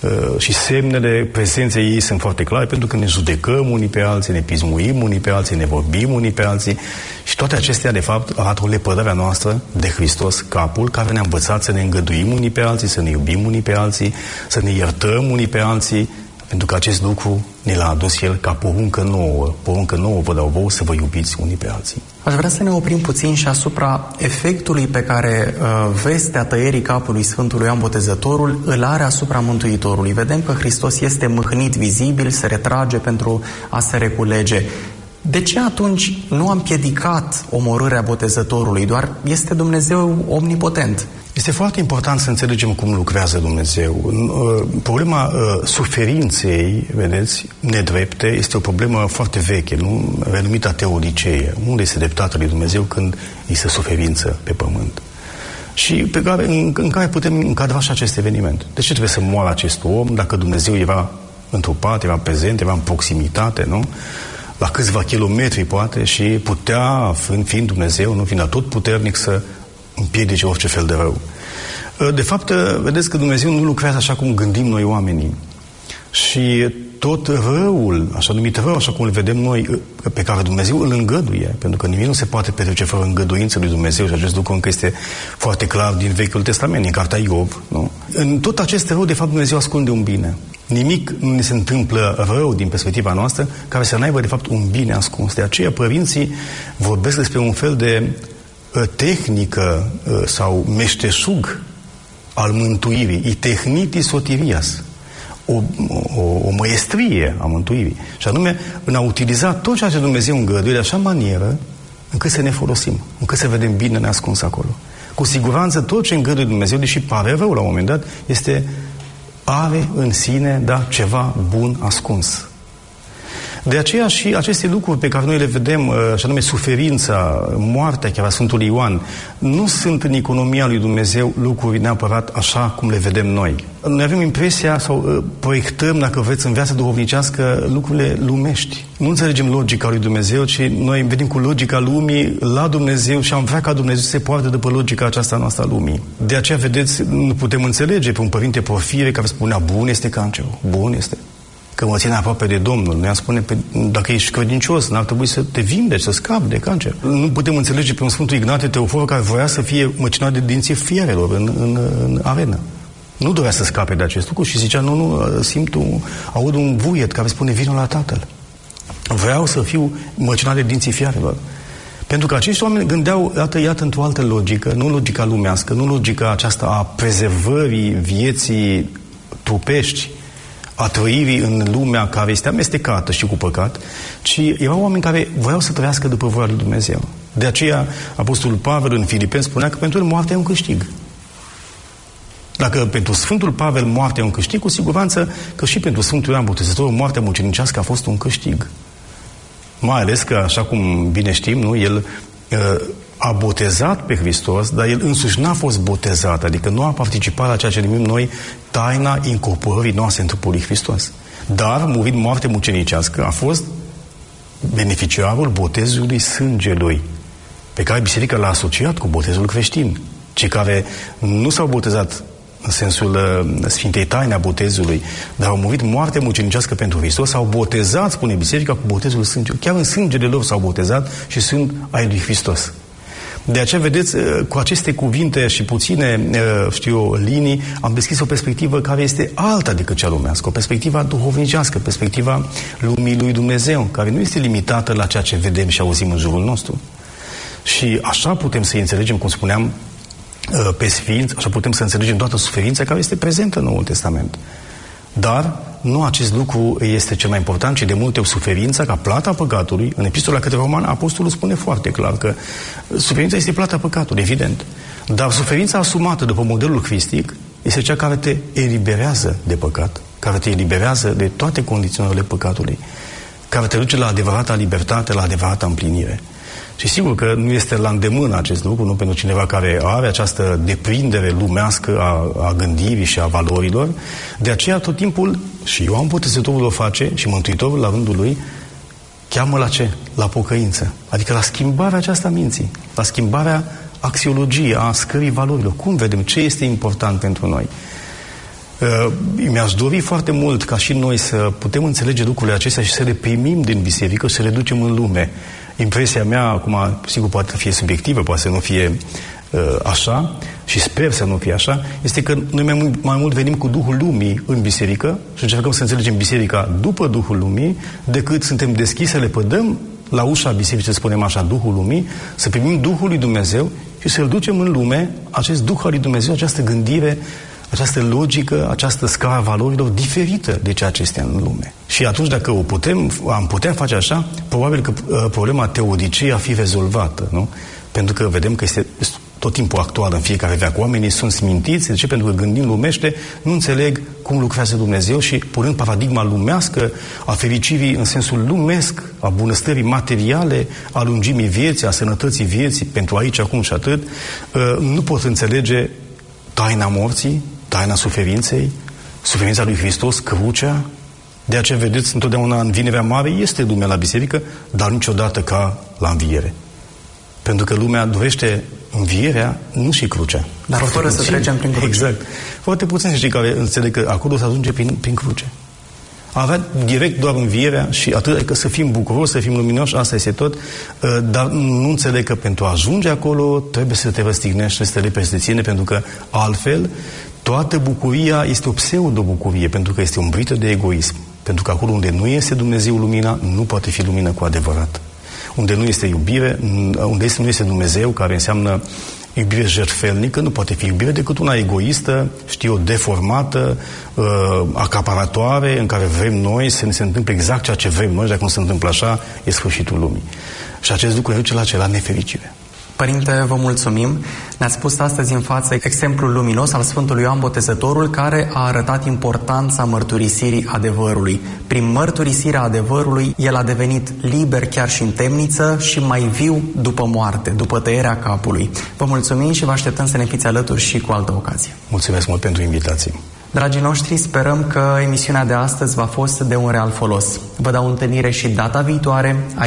și semnele prezenței ei sunt foarte clare, pentru că ne judecăm unii pe alții, ne pismuim unii pe alții, ne vorbim unii pe alții, și toate acestea, de fapt, arată o lepădare noastră de Hristos, capul, care ne-a învățat să ne îngăduim unii pe alții, să ne iubim unii pe alții, să ne iertăm unii pe alții, pentru că acest lucru ne l-a adus El ca poruncă nouă. Poruncă nouă vă dau vouă, să vă iubiți unii pe alții. Aș vrea să ne oprim puțin și asupra efectului pe care uh, vestea tăierii capului Sfântului Ioan Botezătorul îl are asupra Mântuitorului. Vedem că Hristos este mâhnit vizibil, se retrage pentru a se reculege. De ce atunci nu am împiedicat omorârea Botezătorului? Doar este Dumnezeu omnipotent. Este foarte important să înțelegem cum lucrează Dumnezeu. Problema uh, suferinței, vedeți, nedrepte, este o problemă foarte veche, nu? Renumită teodiceie. Unde este dreptatea lui Dumnezeu când este suferință pe pământ? Și pe care, în, în care putem încadra și acest eveniment. De ce trebuie să moară acest om dacă Dumnezeu era întrupat, era prezent, era în proximitate, nu? La câțiva kilometri, poate, și putea, fiind Dumnezeu, nu fiind tot puternic, să împiedice orice fel de rău. De fapt, vedeți că Dumnezeu nu lucrează așa cum gândim noi oamenii. Și tot răul, așa numit rău, așa cum îl vedem noi, pe care Dumnezeu îl îngăduie, pentru că nimic nu se poate petrece fără îngăduință lui Dumnezeu, și acest lucru încă este foarte clar din Vechiul Testament, din cartea Iov, nu? În tot acest rău, de fapt, Dumnezeu ascunde un bine. Nimic nu ne se întâmplă rău din perspectiva noastră care să n-aibă, de fapt, un bine ascuns. De aceea, părinții vorbesc despre un fel de tehnică sau meșteșug al mântuirii, i technitis sotirias, o, o, o măiestrie a mântuirii, și anume în a utiliza tot ceea ce Dumnezeu îngăduie de așa manieră încât să ne folosim, încât să vedem bine neascuns acolo. Cu siguranță tot ce îngăduie Dumnezeu, deși pare rău la un moment dat, este, are în sine, da, ceva bun ascuns. De aceea și aceste lucruri pe care noi le vedem, și anume suferința, moartea chiar a Sfântului Ioan, nu sunt în economia lui Dumnezeu lucruri neapărat așa cum le vedem noi. Noi avem impresia sau proiectăm, dacă vreți, în viața duhovnicească lucrurile lumești. Nu înțelegem logica lui Dumnezeu, ci noi venim cu logica lumii la Dumnezeu și am vrea ca Dumnezeu să se poarte după logica aceasta noastră a lumii. De aceea, vedeți, nu putem înțelege pe un părinte Porfire care spunea, bun este cancerul, bun este. Că mă ține aproape de Domnul. Noi am spune, pe, dacă ești credincios, n-ar trebui să te vindeci, să scapi de cancer. Nu putem înțelege pe un Sfântul Ignatie Teofor care voia să fie măcinat de dinții fierelor în, în, în arenă. Nu dorea să scape de acest lucru și zicea, nu, nu, simt un, aud un vuiet care spune, vină la Tatăl. Vreau să fiu măcinat de dinții fierelor. Pentru că acești oameni gândeau, iată, iată, într-o altă logică, nu logica lumească, nu logica aceasta a prezervării vieții trupești, a trăirii în lumea care este amestecată și cu păcat, ci erau oameni care voiau să trăiască după voia lui Dumnezeu. De aceea, Apostolul Pavel în Filipeni spunea că pentru el moartea e un câștig. Dacă pentru Sfântul Pavel moartea e un câștig, cu siguranță că și pentru Sfântul Ioan Botezătorul moartea mucenicească a fost un câștig. Mai ales că, așa cum bine știm, nu, el uh, a botezat pe Hristos, dar el însuși n-a fost botezat, adică nu a participat la ceea ce numim noi taina incorporării noastre în trupul lui Hristos. Dar, murind moarte mucenicească, a fost beneficiarul botezului sângelui, pe care Biserica l-a asociat cu botezul creștin. Cei care nu s-au botezat în sensul uh, Sfintei Taine a botezului, dar au murit moarte mucenicească pentru Hristos, s-au botezat, spune Biserica, cu botezul sângelui. Chiar în sângele lor s-au botezat și sunt ai lui Hristos. De aceea, vedeți, cu aceste cuvinte și puține, știu eu, linii, am deschis o perspectivă care este alta decât cea lumească, o perspectivă duhovnicească, perspectiva lumii lui Dumnezeu, care nu este limitată la ceea ce vedem și auzim în jurul nostru. Și așa putem să înțelegem, cum spuneam, pe Sfinți, așa putem să înțelegem toată suferința care este prezentă în Noul Testament. Dar nu acest lucru este cel mai important, ci de multe ori suferința ca plata păcatului. În Epistola către Romani, Apostolul spune foarte clar că suferința este plata păcatului, evident. Dar suferința asumată după modelul cristic este cea care te eliberează de păcat, care te eliberează de toate condiționările păcatului, care te duce la adevărata libertate, la adevărata împlinire. Și sigur că nu este la îndemână acest lucru, nu pentru cineva care are această deprindere lumească a, a gândirii și a valorilor. De aceea tot timpul, și Ioan Botezătorul o face, și Mântuitorul la rândul lui, cheamă la ce? La pocăință. Adică la schimbarea aceasta minții, la schimbarea axiologiei, a scării valorilor. Cum vedem? Ce este important pentru noi? Uh, mi-aș dori foarte mult ca și noi să putem înțelege lucrurile acestea și să le primim din biserică, să le ducem în lume. Impresia mea, acum, sigur, poate fi subiectivă, poate să nu fie uh, așa, și sper să nu fie așa, este că noi mai mult, mai mult venim cu Duhul Lumii în biserică și încercăm să înțelegem biserica după Duhul Lumii, decât suntem deschiși să le pădăm la ușa bisericii, să spunem așa, Duhul Lumii, să primim Duhul lui Dumnezeu și să-L ducem în lume, acest Duh al lui Dumnezeu, această gândire, această logică, această scară valorilor diferită de ceea ce este în lume. Și atunci, dacă o putem, am putea face așa, probabil că uh, problema teodicei ar fi rezolvată, nu? Pentru că vedem că este tot timpul actual în fiecare veac. Oamenii sunt smintiți, de ce? Pentru că gândind lumește, nu înțeleg cum lucrează Dumnezeu și punând paradigma lumească a fericirii în sensul lumesc, a bunăstării materiale, a lungimii vieții, a sănătății vieții, pentru aici, acum și atât, uh, nu pot înțelege taina morții, taina suferinței, suferința lui Hristos, crucea. De aceea, vedeți, întotdeauna în Vinerea Mare este lumea la biserică, dar niciodată ca la înviere. Pentru că lumea dorește învierea, nu și crucea. Dar fără să trecem prin cruce. Exact. Foarte puțini cei care înțeleg că acolo se ajunge prin, prin cruce. Avea direct doar învierea și atât, adică să fim bucuroși, să fim luminoși, asta este tot, dar nu înțeleg că pentru a ajunge acolo trebuie să te răstignești, să te lepezi de tine, pentru că altfel toată bucuria este o pseudo-bucurie, pentru că este umbrită de egoism. Pentru că acolo unde nu este Dumnezeu lumina, nu poate fi lumină cu adevărat. Unde nu este iubire, unde este, nu este Dumnezeu, care înseamnă iubire jertfelnică, nu poate fi iubire decât una egoistă, știu eu, deformată, uh, acaparatoare, în care vrem noi să ne se întâmple exact ceea ce vrem noi, dacă nu se întâmplă așa, e sfârșitul lumii. Și acest lucru ne duce la ce? La nefericire. Părinte, vă mulțumim. Ne-ați pus astăzi în față exemplul luminos al Sfântului Ioan Botezătorul, care a arătat importanța mărturisirii adevărului. Prin mărturisirea adevărului, el a devenit liber chiar și în temniță și mai viu după moarte, după tăierea capului. Vă mulțumim și vă așteptăm să ne fiți alături și cu altă ocazie. Mulțumesc mult pentru invitație. Dragii noștri, sperăm că emisiunea de astăzi v-a fost de un real folos. Vă dau întâlnire și data viitoare.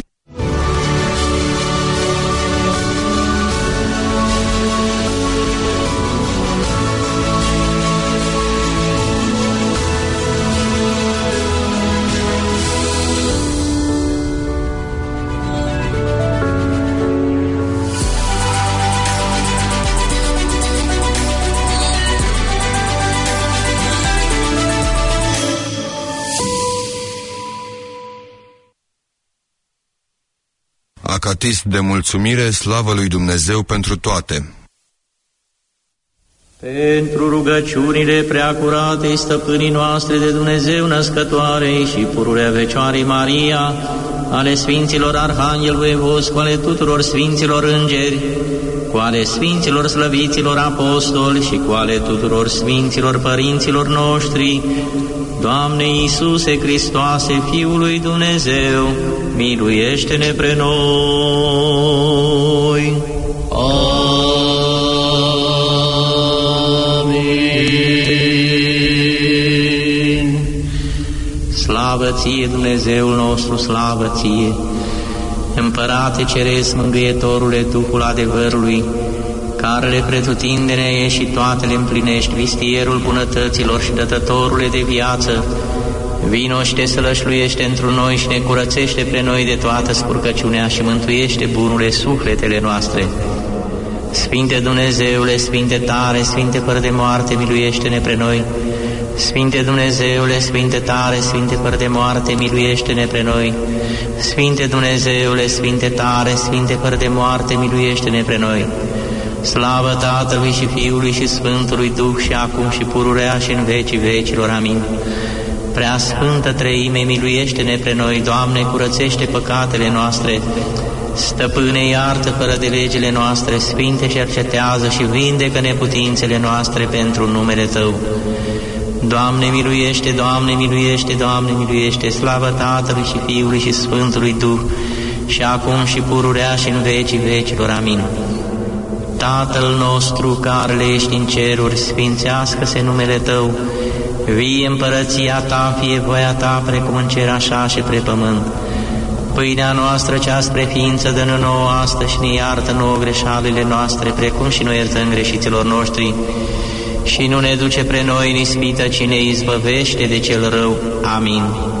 Magnificat de mulțumire, slavă lui Dumnezeu pentru toate. Pentru rugăciunile preacuratei stăpânii noastre de Dumnezeu născătoarei și pururea Fecioarei Maria, ale Sfinților Arhanghel Voivozi, cu ale tuturor Sfinților Îngeri, cu ale Sfinților Slăviților Apostoli și cu ale tuturor Sfinților Părinților noștri, Doamne Iisuse Hristoase, Fiul lui Dumnezeu, miluiește-ne pre noi. Amin. Slavă ție, Dumnezeul nostru, slavă ție, Împărate Ceresc, Mângâietorule, Duhul adevărului, care le pretutindene ești și toate le împlinești, vistierul bunătăților și dătătorule de viață, vino și te sălășluiește întru noi și ne curățește pre noi de toată spurcăciunea și mântuiește bunurile sufletele noastre. Sfinte Dumnezeule, Sfinte tare, Sfinte fără de moarte, miluiește-ne pre noi. Sfinte Dumnezeule, Sfinte tare, Sfinte fără de moarte, miluiește-ne pre noi. Sfinte Dumnezeule, Sfinte tare, Sfinte fără de moarte, miluiește-ne pre noi. Slavă Tatălui și Fiului și Sfântului Duh și acum și pururea și în vecii vecilor. Amin. Prea Sfântă Treime, miluiește-ne pre noi. Doamne, curățește păcatele noastre. Stăpâne, iartă fără de legile noastre. Sfinte, cercetează și vindecă neputințele noastre pentru numele Tău. Doamne, miluiește, Doamne, miluiește, Doamne, miluiește. Slavă Tatălui și Fiului și Sfântului Duh și acum și pururea și în vecii vecilor. Amin. Tatăl nostru care le ești în ceruri, sfințească-se numele Tău, vie împărăția Ta, fie voia Ta, precum în cer așa și pe pământ. Pâinea noastră cea spre ființă dă-ne nouă astăzi și ne iartă nouă greșalile noastre, precum și noi iertăm greșiților noștri. Și nu ne duce pre noi în ispită, ci ne izbăvește de cel rău. Amin.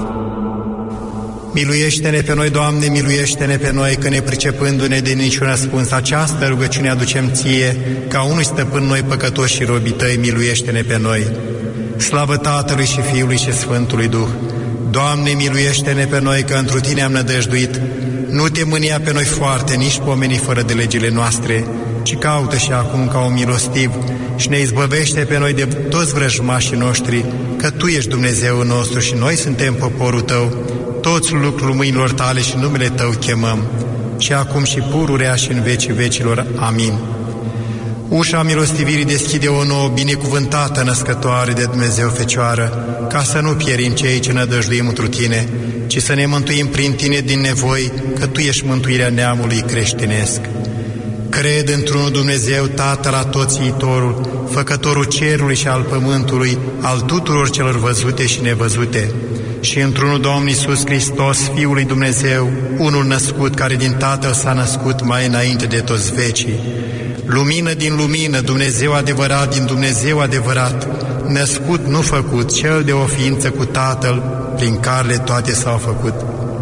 Miluiește-ne pe noi, Doamne, miluiește-ne pe noi, că nepricepându-ne de niciun răspuns această rugăciune aducem Ție, ca unui stăpân noi păcătoși și robii Tăi, miluiește-ne pe noi. Slavă Tatălui și Fiului și Sfântului Duh! Doamne, miluiește-ne pe noi, că întru Tine am nădăjduit. Nu Te mânia pe noi foarte, nici pomeni fără de legile noastre, ci caută și acum ca un milostiv și ne izbăvește pe noi de toți vrăjmașii noștri, că Tu ești Dumnezeul nostru și noi suntem poporul Tău. Toți lucrul mâinilor Tale și numele Tău chemăm, și acum și pururea și în vecii vecilor. Amin. Ușa milostivirii deschide o nouă binecuvântată născătoare de Dumnezeu Fecioară, ca să nu pierim cei ce nădăjduim întru Tine, ci să ne mântuim prin Tine din nevoi, că Tu ești mântuirea neamului creștinesc. Cred într-unul Dumnezeu, Tatăl Atotțiitorul, Făcătorul cerului și al pământului, al tuturor celor văzute și nevăzute, și într-unul Domn Iisus Hristos, Fiul lui Dumnezeu, unul născut, care din Tatăl s-a născut mai înainte de toți vecii. Lumină din lumină, Dumnezeu adevărat din Dumnezeu adevărat, născut, nu făcut, cel de o ființă cu Tatăl, prin care toate s-au făcut,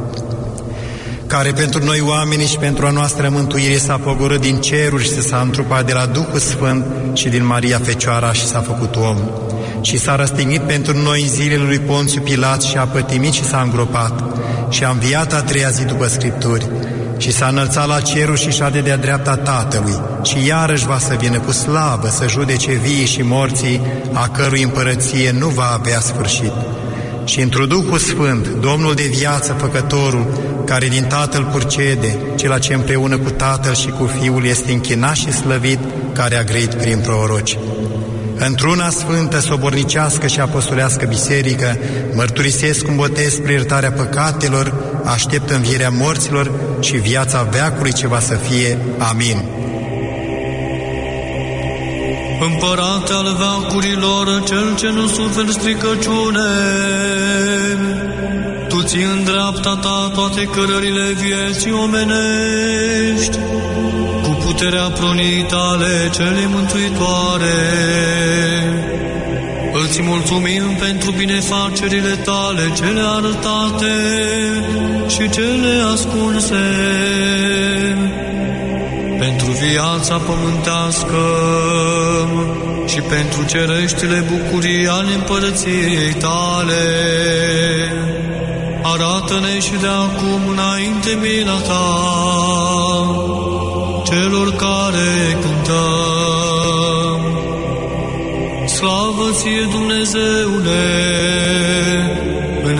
care pentru noi oamenii și pentru a noastră mântuire s-a pogorât din ceruri și s-a întrupat de la Duhul Sfânt și din Maria Fecioara și s-a făcut om. Și s-a răstignit pentru noi în zilele lui Ponțiu Pilat și a pătimit și s-a îngropat și a înviat a treia zi după Scripturi și s-a înălțat la cerul și șade de-a dreapta Tatălui și iarăși va să vină cu slavă să judece vii și morții, a cărui împărăție nu va avea sfârșit. Și într-un Duhul Sfânt, Domnul de viață, Făcătorul, care din Tatăl purcede, cel ce împreună cu Tatăl și cu Fiul este închinat și slăvit, care a grăit prin proroci. Într-una sfântă, sobornicească și apostolească biserică, mărturisesc un botez spre iertarea păcatelor, aștept învierea morților și viața veacului ce va să fie. Amin. Împărate al veacurilor, cel ce nu suferi stricăciune, Tu ții în dreapta Ta toate cărările vieții omenești, cu puterea prunii Tale cele mântuitoare. Îți mulțumim pentru binefacerile Tale cele arătate și cele ascunse, pentru viața pământească și pentru cereștile bucurii ale împărăției Tale. arată-ne și de acum înainte mila ta, celor care cântăm. Slavă ție, Dumnezeule, în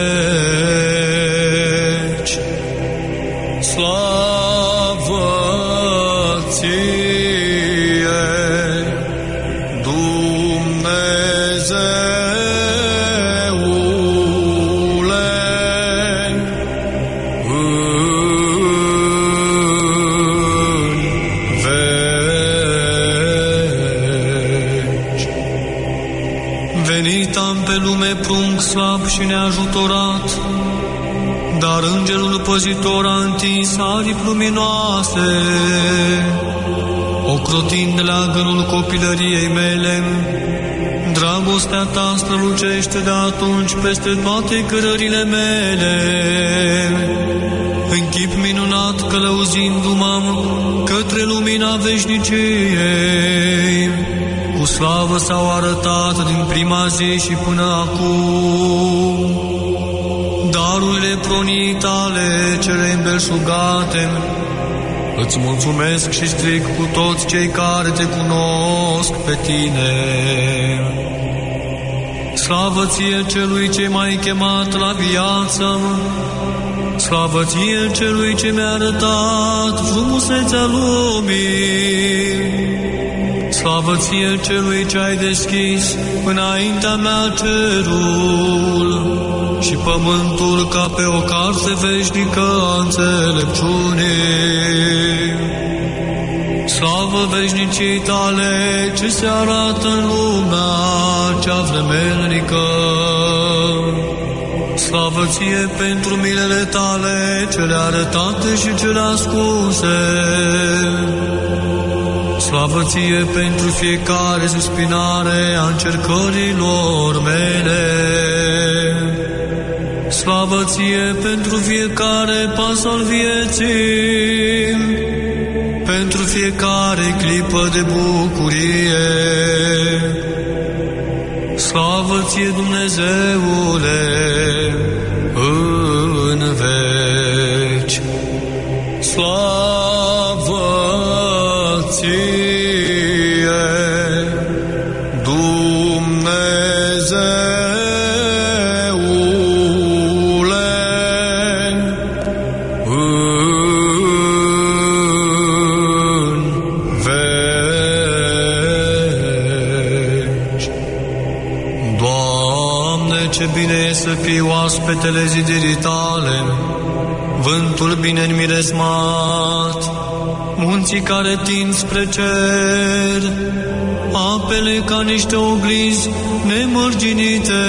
veci. Slavă ție, prunc slab și neajutorat, dar îngerul păzitor a întins aripi luminoase, ocrotind leagănul copilăriei mele. Dragostea ta strălucește de atunci peste toate cărările mele. În chip minunat călăuzindu-mă către lumina veșniciei, cu slavă s-au arătat din prima zi și până acum darurile pronii tale cele îmbelșugate. Îți mulțumesc și strig cu toți cei care te cunosc pe tine. Slavă ție celui ce m-ai chemat la viață, slavă ție celui ce mi-a arătat frumusețea lumii. Slavă ție celui ce ai deschis înaintea mea cerul și pământul ca pe o carte veșnică a înțelepciunii. Slavă veșnicii tale ce se arată în lumea cea vremelnică. Slavă ție pentru milele tale cele arătate și cele ascunse. Slavă ție pentru fiecare suspinare a încercărilor mele. Slavă ție pentru fiecare pas al vieții, pentru fiecare clipă de bucurie. Slavă ție, Dumnezeule, în veci. Slavă ție, să fii oaspetele zidirii tale, vântul bine înmiresmat, munții care tind spre cer, apele ca niște oglinzi nemărginite,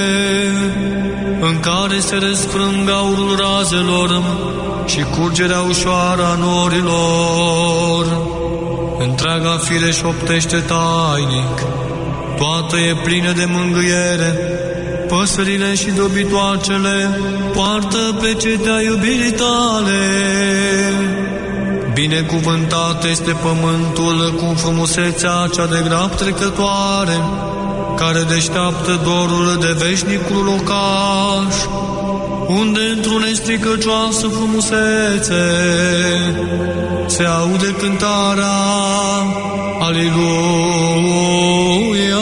în care se răsfrâng aurul razelor și curgerea ușoară a norilor. Întreaga fire șoptește tainic, toată e plină de mângâiere. Păsările și dobitoacele poartă pe cetea iubirii tale. Binecuvântat este pământul cu frumusețea cea de grab trecătoare, care deșteaptă dorul de veșnicul locaș, unde într-o nestricăcioasă frumusețe se aude cântarea Aliluia.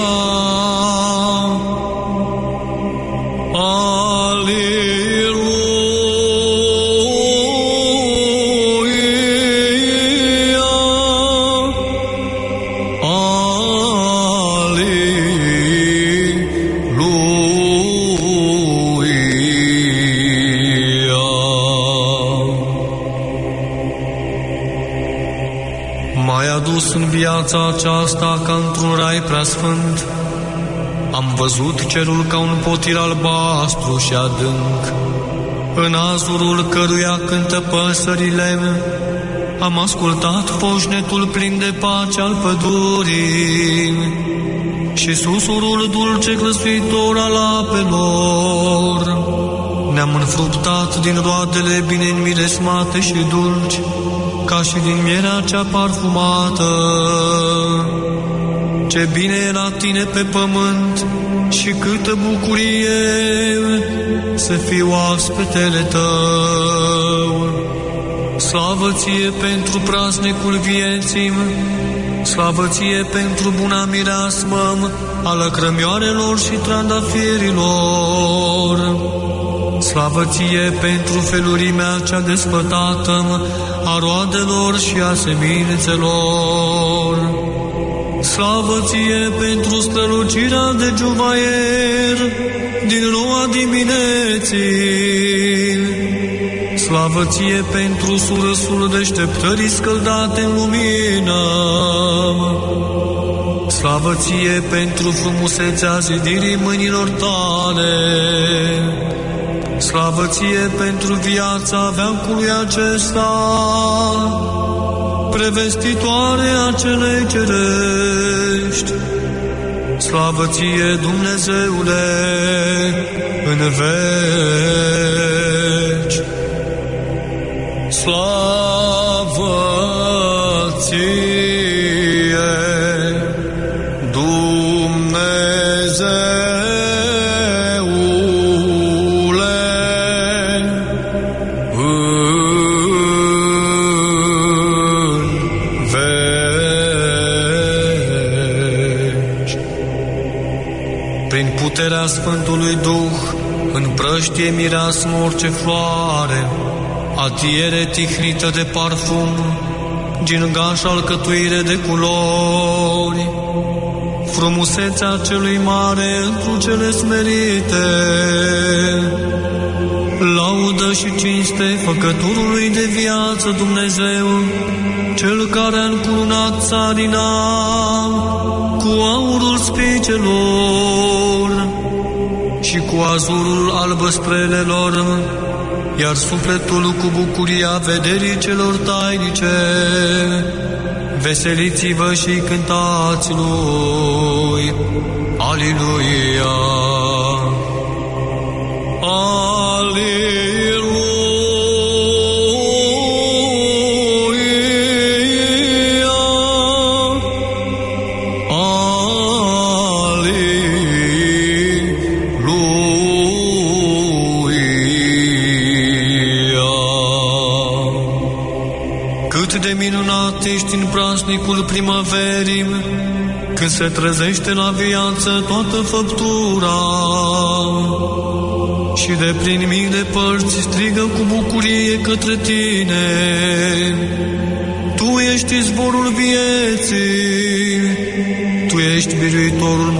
Viața aceasta ca într-un rai preasfânt, am văzut cerul ca un potir albastru și adânc, în azurul căruia cântă păsările. Am ascultat foșnetul plin de pace al pădurii și susurul dulce glăsuitor al apelor. Ne-am înfruptat din roadele bine înmiresmate și dulci, ca și din mierea cea parfumată. Ce bine e la tine pe pământ și câtă bucurie să fiu oaspetele Tău. Slavă Ție pentru praznicul vieții, slavă Ție pentru buna mireasmă a lăcrămioarelor și trandafirilor. Slavă Ție pentru felurimea cea despătată a roadelor și a semințelor. Slavă Ție pentru strălucirea de juvaier din noua dimineții. Slavă Ție pentru surâsul deșteptării scăldate în lumină. Slavă Ție pentru frumusețea zidirii mâinilor Tale. Slavă Ție pentru viața veacului acesta, prevestitoare a celei cerești. Slavă Ție, Dumnezeule, în veci. Slavă Ție, Dumnezeule, în veci. Prin puterea Sfântului Duh împrăștie mireasmă orice floare, atiere tihnită de parfum, gingaș alcătuire de culori, frumusețea celui mare întru cele smerite, laudă și cinste făcătorului de viață Dumnezeu, cel care a încununat țarina cu aurul spicelor și cu azurul albăsprelelor, iar sufletul cu bucuria vederii celor tainice. Veseliți-vă și cântați lui. Aliluia! Aliluia! Ești în praznicul primăverii, când se trezește la viață toată făptura și de prin mii de părți strigă cu bucurie către Tine. Tu ești izvorul vieții, Tu ești biruitorul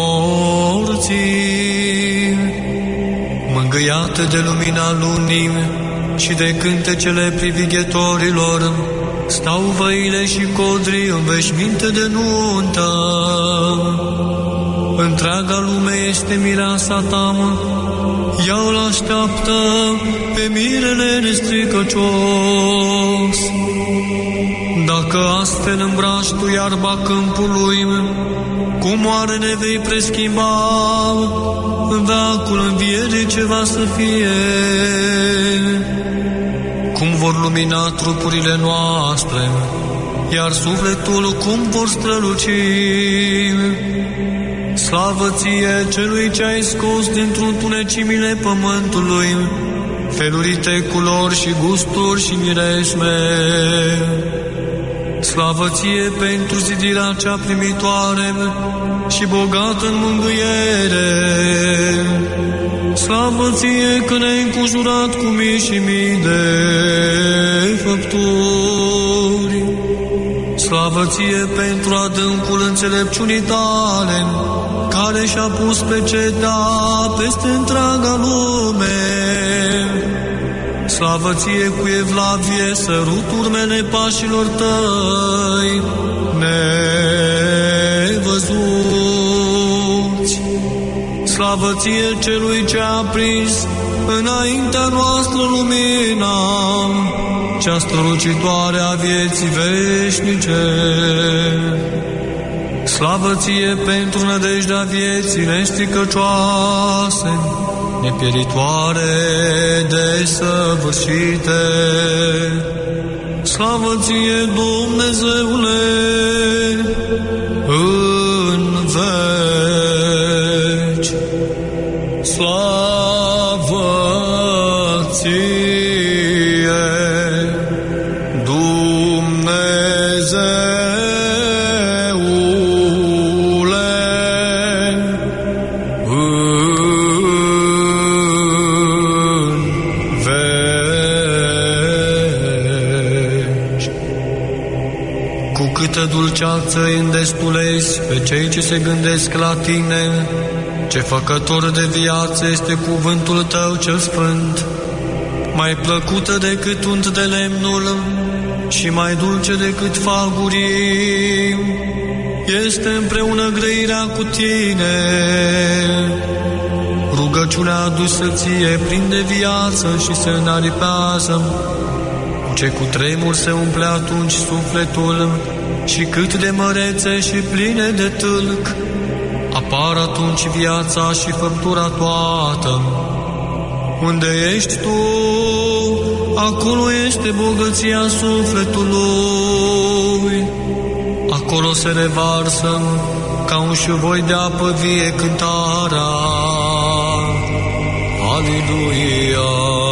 morții. Mângâiate de lumina lunii și de cântecele privighetorilor, stau văile și codrii în veșminte de nuntă. Întreaga lume este mireasa Ta, ea îl așteaptă pe mirele nestricăcios. Dacă astfel îmbraci Tu iarba câmpului, cum oare ne vei preschimba în veacul învierii ce va să fie? Cum vor lumina trupurile noastre, iar sufletul cum vor străluci? Slavă Ție, Celui ce ai scos dintr-o tunecimile pământului felurite culori și gusturi și miresme. Slavă Ție pentru zidirea cea primitoare și bogată în mângâiere. Slavă Ție că ne-ai înconjurat cu mii și mii de făpturi. Slavă Ție pentru adâncul înțelepciunii Tale, care și-a pus pecetea peste întreaga lume. Slavă Ție cu evlavie, sărut urmele pașilor Tăi nevăzuți. Slavă Ție Celui ce a prins înaintea noastră lumina, cea strălucitoare a vieții veșnice. Slavă Ție pentru nădejdea vieții nestricăcioase, nepieritoare, desăvârșite. Slavă Ție, Dumnezeule, în veci. Slavă Dulceață îi îndestulezi pe cei ce se gândesc la tine, ce făcător de viață este cuvântul tău cel sfânt, mai plăcută decât unt de lemnul și mai dulce decât fagurii, este împreună grăirea cu tine. Rugăciunea adusă ție prinde viață și se înaripează, ce cu tremur se umple atunci sufletul, și cât de mărețe și pline de tâlc, apar atunci viața și făptura toată. Unde ești tu, acolo este bogăția sufletului. Acolo se revarsă ca un șuvoi de apă vie cântarea. Aleluia!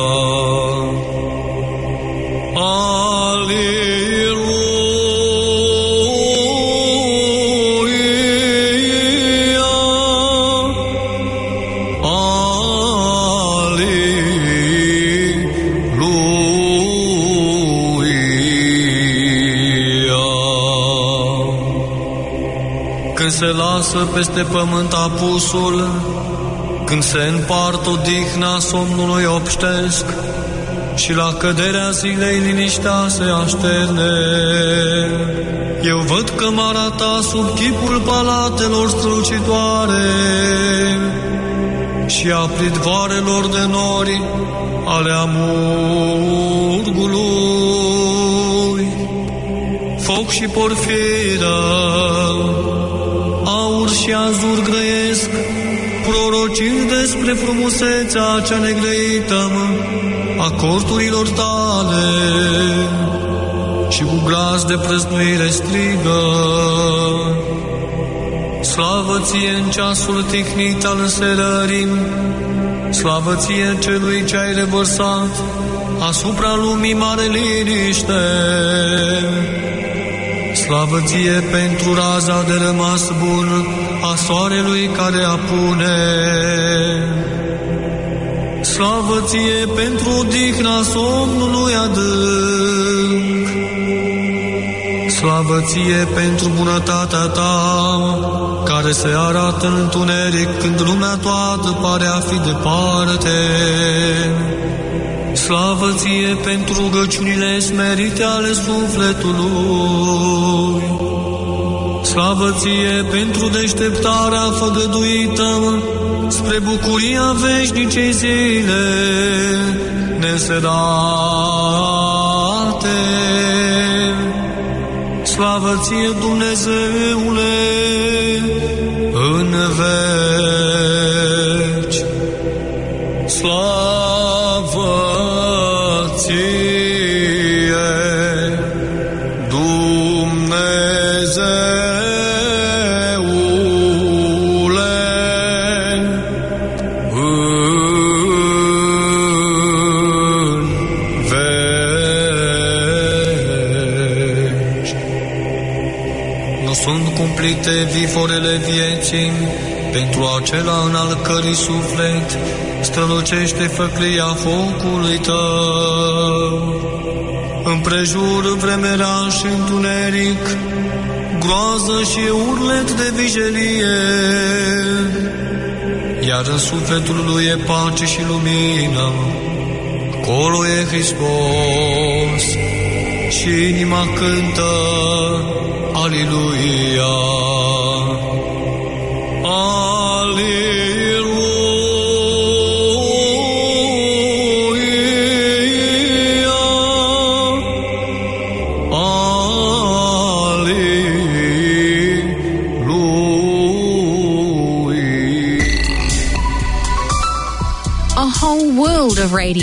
Se lasă peste pământ apusul, când se împart odihna somnului obștesc și la căderea zilei liniștea se așterne. Eu văd cămara ta sub chipul palatelor strălucitoare și a pridvoarelor de nori ale amurgului. Foc și porfiră, aur și azur grăiesc, prorocind despre frumusețea cea negrăită a corturilor tale, și cu glas de prăznuire strigă: slavă ție în ceasul tihnit al înserării, slavă ție celui ce ai revărsat asupra lumii mare liniște. Slavă ție pentru raza de rămas bun a soarelui care apune. Slavă ție pentru odihna somnului adânc. Slavă ție pentru bunătatea ta, care se arată în întuneric când lumea toată pare a fi departe. Slavă ție pentru rugăciunile smerite ale sufletului. Slavă ție pentru deșteptarea făgăduită spre bucuria veșnicei zile neînserate. Slavă ție, Dumnezeule, în veci. Slavă ție, viforele vieții, pentru acela în al cărui suflet strălucește făclia focului tău. Împrejur vremelea și întuneric, groază și urlet de vijelie, iar în sufletul lui e pace și lumină. Acolo e Hristos și inima cântă Aleluia. A whole world of radio.